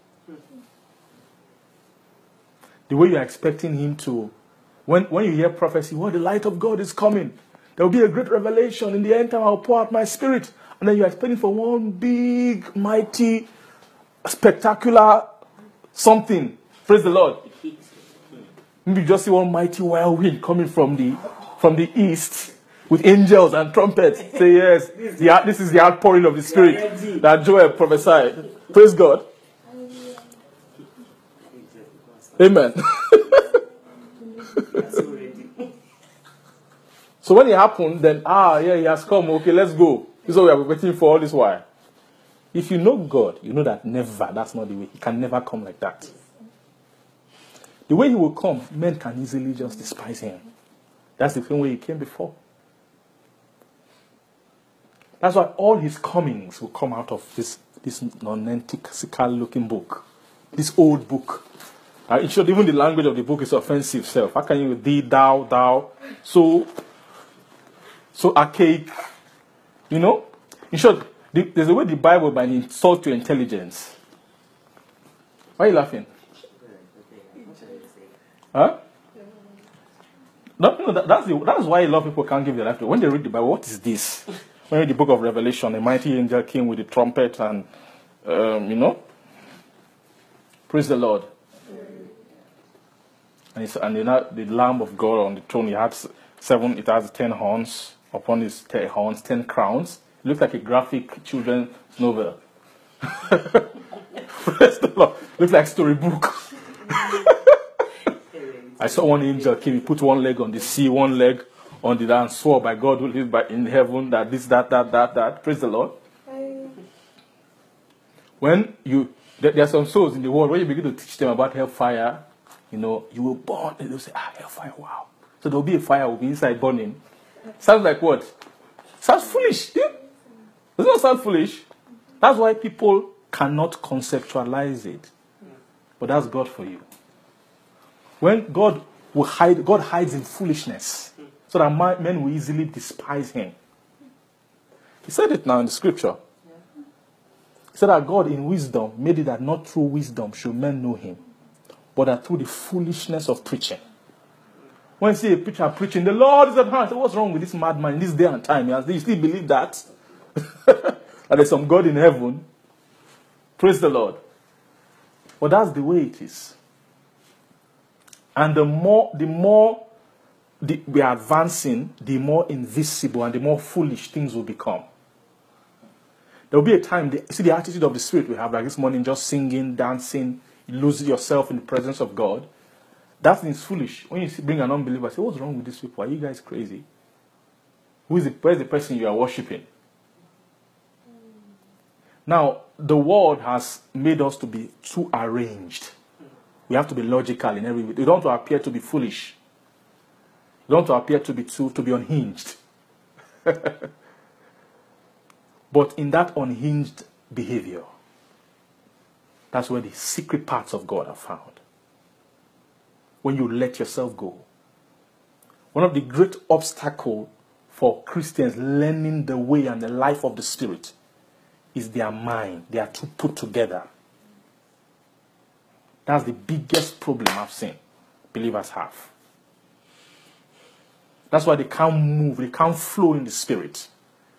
The way you're expecting him to, when, when you hear prophecy, well, the light of God is coming. There will be a great revelation. In the end time, I'll pour out my spirit. And then you're expecting for one big, mighty, spectacular something. Praise the Lord. Maybe you just see one mighty whirlwind coming from the, from the east with angels and trumpets. Say yes, the, this is the outpouring of the Spirit that Joel prophesied. Praise God. Amen. So when it happened, then, ah, yeah, he has come. Okay, let's go. This is what we have been waiting for all this while. If you know God, you know that never, that's not the way. He can never come like that. The way he will come, men can easily just despise him. That's the same way he came before. That's why all his comings will come out of this, this nonsensical looking book. This old book. Uh, in short, even the language of the book is offensive self. How can you thee, thou, thou? So, so archaic. You know? In short, the, there's a way the Bible might insult your intelligence. Why are you laughing? Huh? No, no, that, that's, the, that's why a lot of people can't give their life to it. When they read the Bible, what is this? When you read the book of Revelation, a mighty angel came with a trumpet and, um, you know, praise the Lord. And, it's, and the, the Lamb of God on the throne, he had seven, it has ten horns. Upon his ten horns, ten crowns. It looks like a graphic children's novel. Praise the Lord. Looks like a storybook. I saw one angel came, he put one leg on the sea, one leg on the land, and swore by God who lives by in heaven that this, that, that, that, that. Praise the Lord. When you, there, there are some souls in the world, when you begin to teach them about hellfire, you know, you will burn, and they'll say, ah, hellfire, wow. So there'll be a fire, will be inside burning. Sounds like what? Sounds foolish. Yeah? Does it not sound foolish? That's why people cannot conceptualize it. But that's God for you. When God will hide, God hides in foolishness, so that men will easily despise him. He said it now in the scripture. He said that God in wisdom made it that not through wisdom should men know him, but that through the foolishness of preaching. When you see a preacher preaching, the Lord is at hand. So what's wrong with this madman in this day and time? You still believe that? That there's some God in heaven? Praise the Lord. But that's the way it is. And the more, the more the, we are advancing, the more invisible and the more foolish things will become. There will be a time, the, see the attitude of the Spirit we have, like this morning, just singing, dancing, you lose yourself in the presence of God. That thing is foolish. When you see, bring an unbeliever, say, what's wrong with these people? Are you guys crazy? Who is the, where's the person you are worshiping? Now, the world has made us to be too arranged. We have to be logical in every way. We don't want to appear to be foolish. We don't want to appear to be too, to be unhinged. But in that unhinged behavior, that's where the secret parts of God are found. When you let yourself go. One of the great obstacles for Christians learning the way and the life of the Spirit is their mind. They are too put together. That's the biggest problem I've seen believers have. That's why they can't move, they can't flow in the Spirit.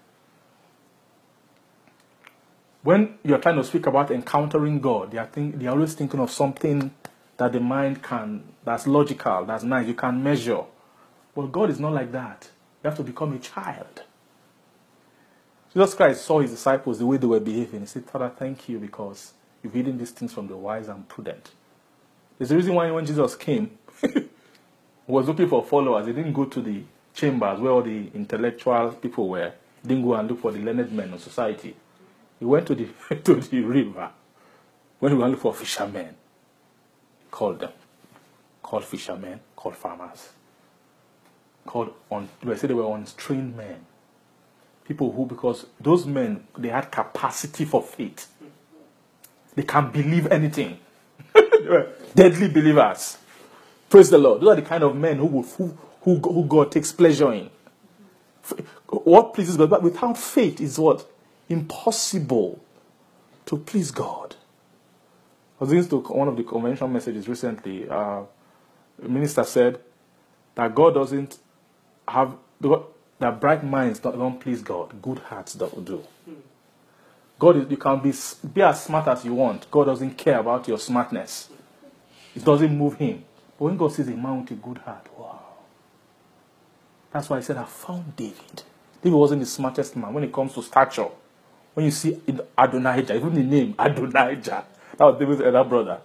When you're trying to speak about encountering God, they are think, they're always thinking of something that the mind can, that's logical, that's nice, you can measure. But God is not like that. You have to become a child. Jesus Christ saw his disciples the way they were behaving. He said, Father, thank you because you've hidden these things from the wise and prudent. There's a reason why when Jesus came, he was looking for followers. He didn't go to the chambers where all the intellectual people were. He didn't go and look for the learned men of society. He went to the to the river. When he went to look for fishermen, he called them. Called fishermen, called farmers. Called on, they said they were untrained men. People who, because those men, they had capacity for faith. They can believe anything. They were deadly believers. Praise the Lord. Those are the kind of men who, who, who, who God takes pleasure in. What pleases God? But without faith is what? Impossible to please God. I was listening to one of the convention messages recently. Uh, the minister said that God doesn't have, that bright minds don't, don't please God. Good hearts don't do. God is, you can be, be as smart as you want. God doesn't care about your smartness. It doesn't move him. But when God sees a man with a good heart, wow. That's why I said I found David. David wasn't the smartest man when it comes to stature. When you see in Adonijah, even the name Adonijah, that was David's elder brother.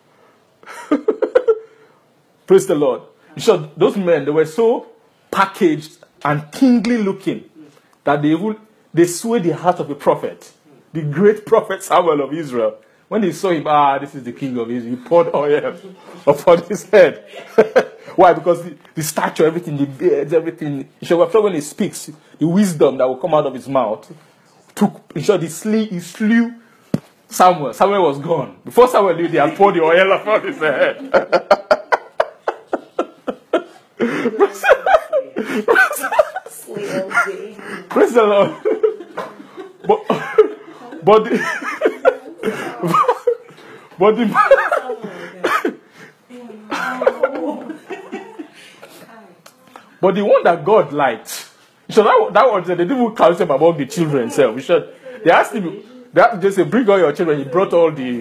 Praise the Lord. You sure those men, they were so packaged and kingly looking that they would they swayed the heart of a prophet. The great prophet Samuel of Israel. When he saw him, ah, this is the king of Israel, he poured oil upon his head. Why? Because the, the stature, everything, the beards, everything. So when he speaks, the wisdom that will come out of his mouth took, in short, he slew, he slew Samuel. Samuel was gone. Before Samuel knew, they had poured the oil upon his head. Praise the Lord. But, but the, but the, but the one that God liked, so that, that was, they didn't even count him among the children. So we should, they asked him, they had to just say, bring all your children. He brought all the.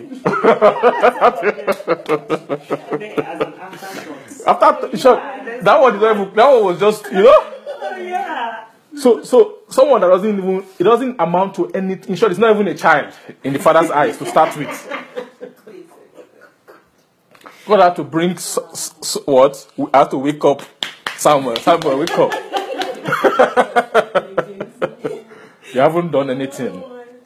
After, sure, that one, that one was just, you know. So, so someone that doesn't even, it doesn't amount to anything. In short, it's not even a child in the father's eyes to start with. God had to bring s- s- what? We have to wake up Samuel. Samuel, wake up. You haven't done anything.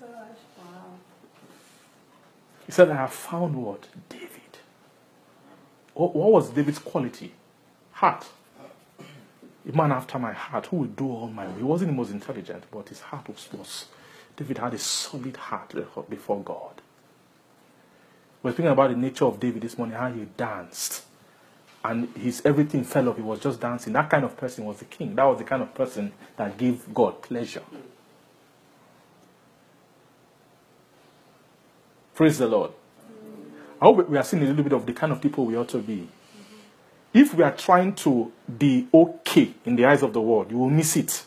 He said, I have found what? David. What, what was David's quality? Heart. A man after my heart, who will do all my will. He wasn't the most intelligent, but his heart was, was David had a solid heart before God. We're speaking about the nature of David this morning, how he danced. And his everything fell off. He was just dancing. That kind of person was the king. That was the kind of person that gave God pleasure. Praise the Lord. I hope we are seeing a little bit of the kind of people we ought to be. If we are trying to be okay in the eyes of the world, you will miss it.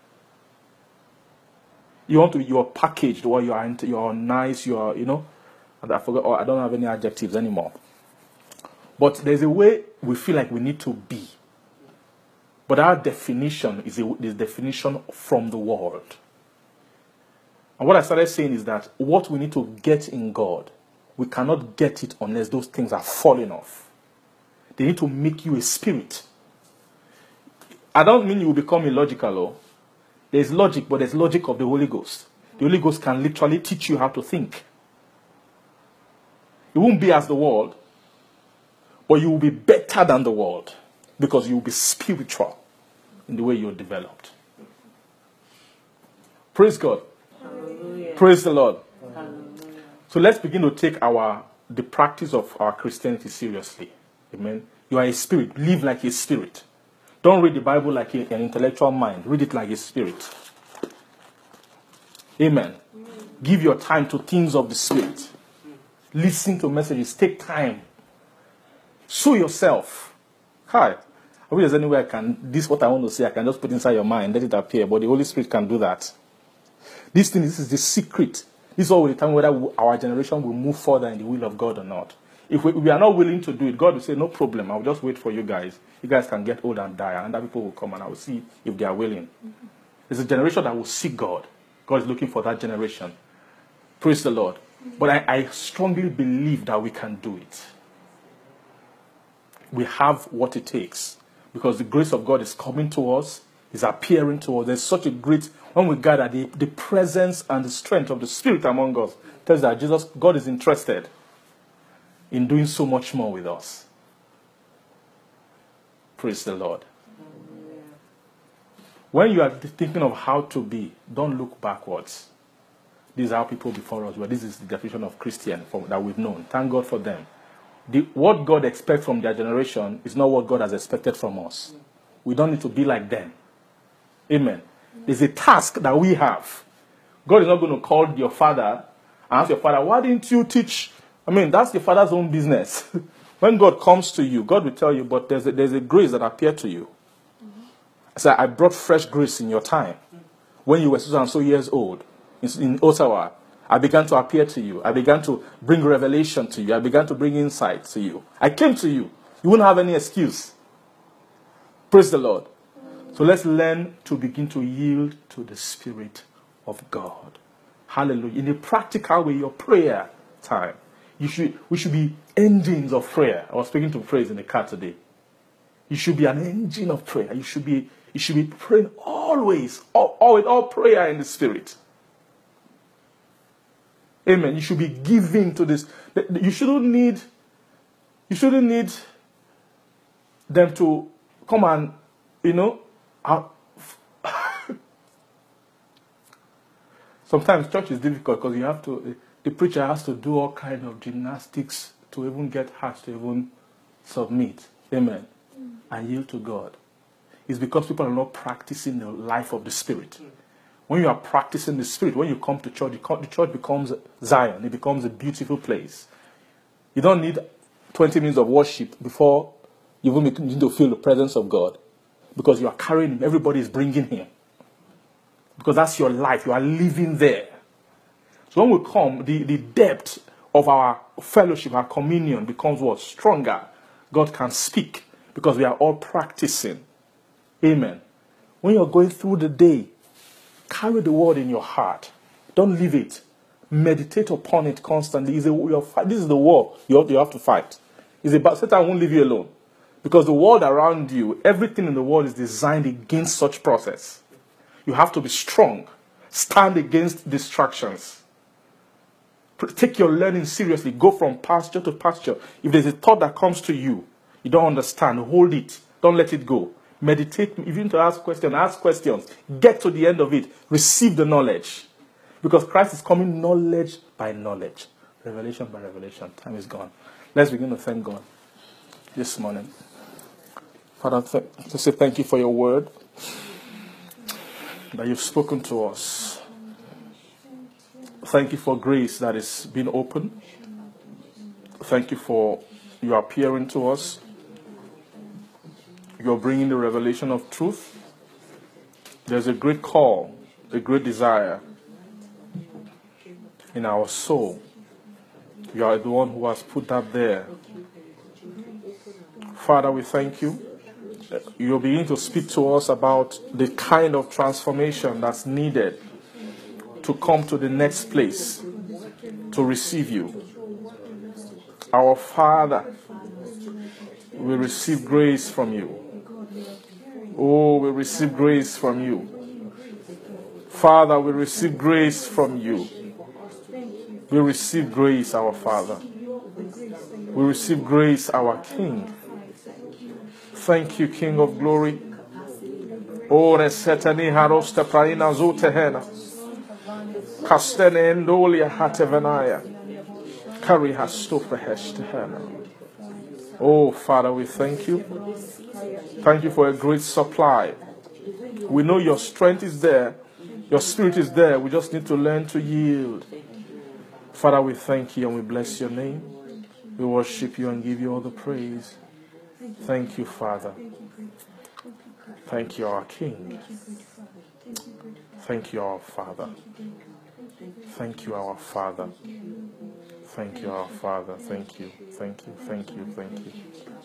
You want to be, you are packaged, or you are, you are nice, you are, you know, and I forgot, or I don't have any adjectives anymore. But there's a way we feel like we need to be. But our definition is a is definition from the world. And what I started saying is that what we need to get in God, we cannot get it unless those things are falling off. They need to make you a spirit. I don't mean you will become illogical. Oh. There's logic, but there's logic of the Holy Ghost. The Holy Ghost can literally teach you how to think. You won't be as the world, but you will be better than the world because you will be spiritual in the way you're developed. Praise God. Hallelujah. Praise the Lord. Hallelujah. So let's begin to take our the practice of our Christianity seriously. Amen. You are a spirit. Live like a spirit. Don't read the Bible like a, an intellectual mind. Read it like a spirit. Amen. Amen. Give your time to things of the spirit. Listen to messages. Take time Sue yourself. Hi. I wish there's any way I can, this is what I want to say, I can just put inside your mind, let it appear, but the Holy Spirit can do that. This thing, this is the secret. This is all will determine whether our generation will move further in the will of God or not. If we, we are not willing to do it, God will say, no problem, I'll just wait for you guys. You guys can get old and die, and other people will come and I will see if they are willing. Mm-hmm. There's a generation that will seek God. God is looking for that generation. Praise the Lord. Mm-hmm. But I, I strongly believe that we can do it. We have what it takes. Because the grace of God is coming to us, is appearing to us. There's such a great, when we gather, the, the presence and the strength of the Spirit among us tells that Jesus, God is interested in doing so much more with us. Praise the Lord. When you are thinking of how to be, don't look backwards. These are people before us. Well, this is the definition of Christian from, that we've known. Thank God for them. The, what God expects from their generation is not what God has expected from us. We don't need to be like them. Amen. There's a task that we have. God is not going to call your father and ask your father, why didn't you teach? I mean, that's your father's own business. When God comes to you, God will tell you, but there's a, there's a grace that appeared to you. Mm-hmm. So I brought fresh grace in your time. When you were so and so years old, in, in Ottawa, I began to appear to you. I began to bring revelation to you. I began to bring insight to you. I came to you. You wouldn't have any excuse. Praise the Lord. So let's learn to begin to yield to the Spirit of God. Hallelujah. In a practical way, your prayer time. You should, we should be engines of prayer. I was speaking to praise in the car today. You should be an engine of prayer. You should be, you should be praying always, all, all, with all prayer in the Spirit. Amen. You should be giving to this. You shouldn't need, you shouldn't need them to come and, you know, uh, sometimes church is difficult because you have to, the preacher has to do all kinds of gymnastics to even get hearts to even submit. Amen. Mm. And yield to God. It's because people are not practicing the life of the Spirit. Mm. When you are practicing the Spirit, when you come to church, the church becomes Zion. It becomes a beautiful place. You don't need twenty minutes of worship before you even begin to feel the presence of God. Because you are carrying Him. Everybody is bringing Him. Because that's your life. You are living there. So when we come, the, the depth of our fellowship, our communion becomes what? Stronger. God can speak. Because we are all practicing. Amen. When you're going through the day, carry the word in your heart. Don't leave it. Meditate upon it constantly. It's a, you're, this is the war you have, you have to fight. It's about, Satan won't leave you alone. Because the world around you, everything in the world is designed against such process. You have to be strong. Stand against distractions. Take your learning seriously. Go from pasture to pasture. If there's a thought that comes to you, you don't understand, hold it. Don't let it go. Meditate. If you need to ask questions, ask questions. Get to the end of it. Receive the knowledge. Because Christ is coming knowledge by knowledge. Revelation by revelation. Time is gone. Let's begin to thank God this morning. Father, th- to say thank you for your word that you've spoken to us. Thank you for grace that is being opened. Thank you for your appearing to us. You're bringing the revelation of truth. There's a great call, a great desire in our soul. You are the one who has put that there. Father, we thank you. You're beginning to speak to us about the kind of transformation that's needed to come to the next place, to receive you. Our Father, we receive grace from you. Oh, we receive grace from you. Father, we receive grace from you. We receive grace, our Father. We receive grace, our King. Thank you, King of glory. Oh, resetani harosta praina zutehena. Kastene endolia hatevanaya. Kari hastufaheshtehena. Oh, Father, we thank you. Thank you for a great supply. We know your strength is there. Your spirit is there. We just need to learn to yield. Father, we thank you and we bless your name. We worship you and give you all the praise. Thank you, Father. Thank you, our King. Thank you, our Father. Thank you, our Father. Thank you, our Father. Thank you. Thank you. Thank you. Thank you.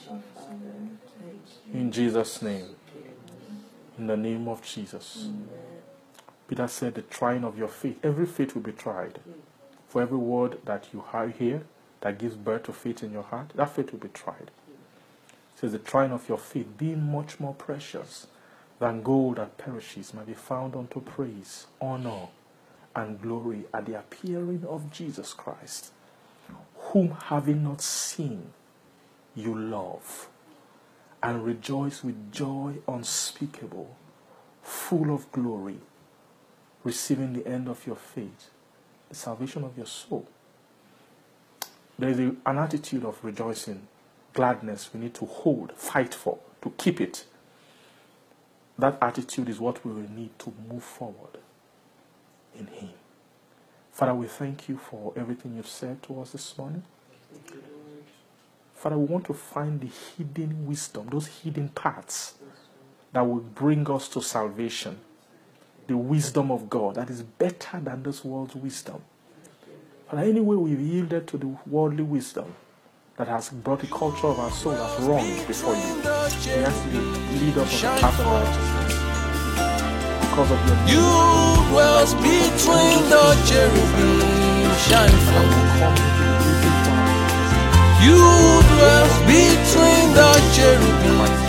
In Jesus' name. In the name of Jesus. Peter said, the trying of your faith. Every faith will be tried. For every word that you hear that gives birth to faith in your heart, that faith will be tried. It says, the trying of your faith, being much more precious than gold that perishes, might be found unto praise, honor, and glory at the appearing of Jesus Christ, whom having not seen, you love, and rejoice with joy unspeakable, full of glory, receiving the end of your faith, the salvation of your soul. There is a, an attitude of rejoicing, gladness we need to hold, fight for, to keep it. That attitude is what we will need to move forward in Him. Father, we thank you for everything you've said to us this morning. Father, we want to find the hidden wisdom, those hidden paths that will bring us to salvation. The wisdom of God that is better than this world's wisdom. But anyway, we've yielded to the worldly wisdom that has brought the culture of our soul as wrong before you. We ask you to lead us on the path of righteousness. Because of your name. You dwells between the cherubim, shine forth. You dwells between the cherubim.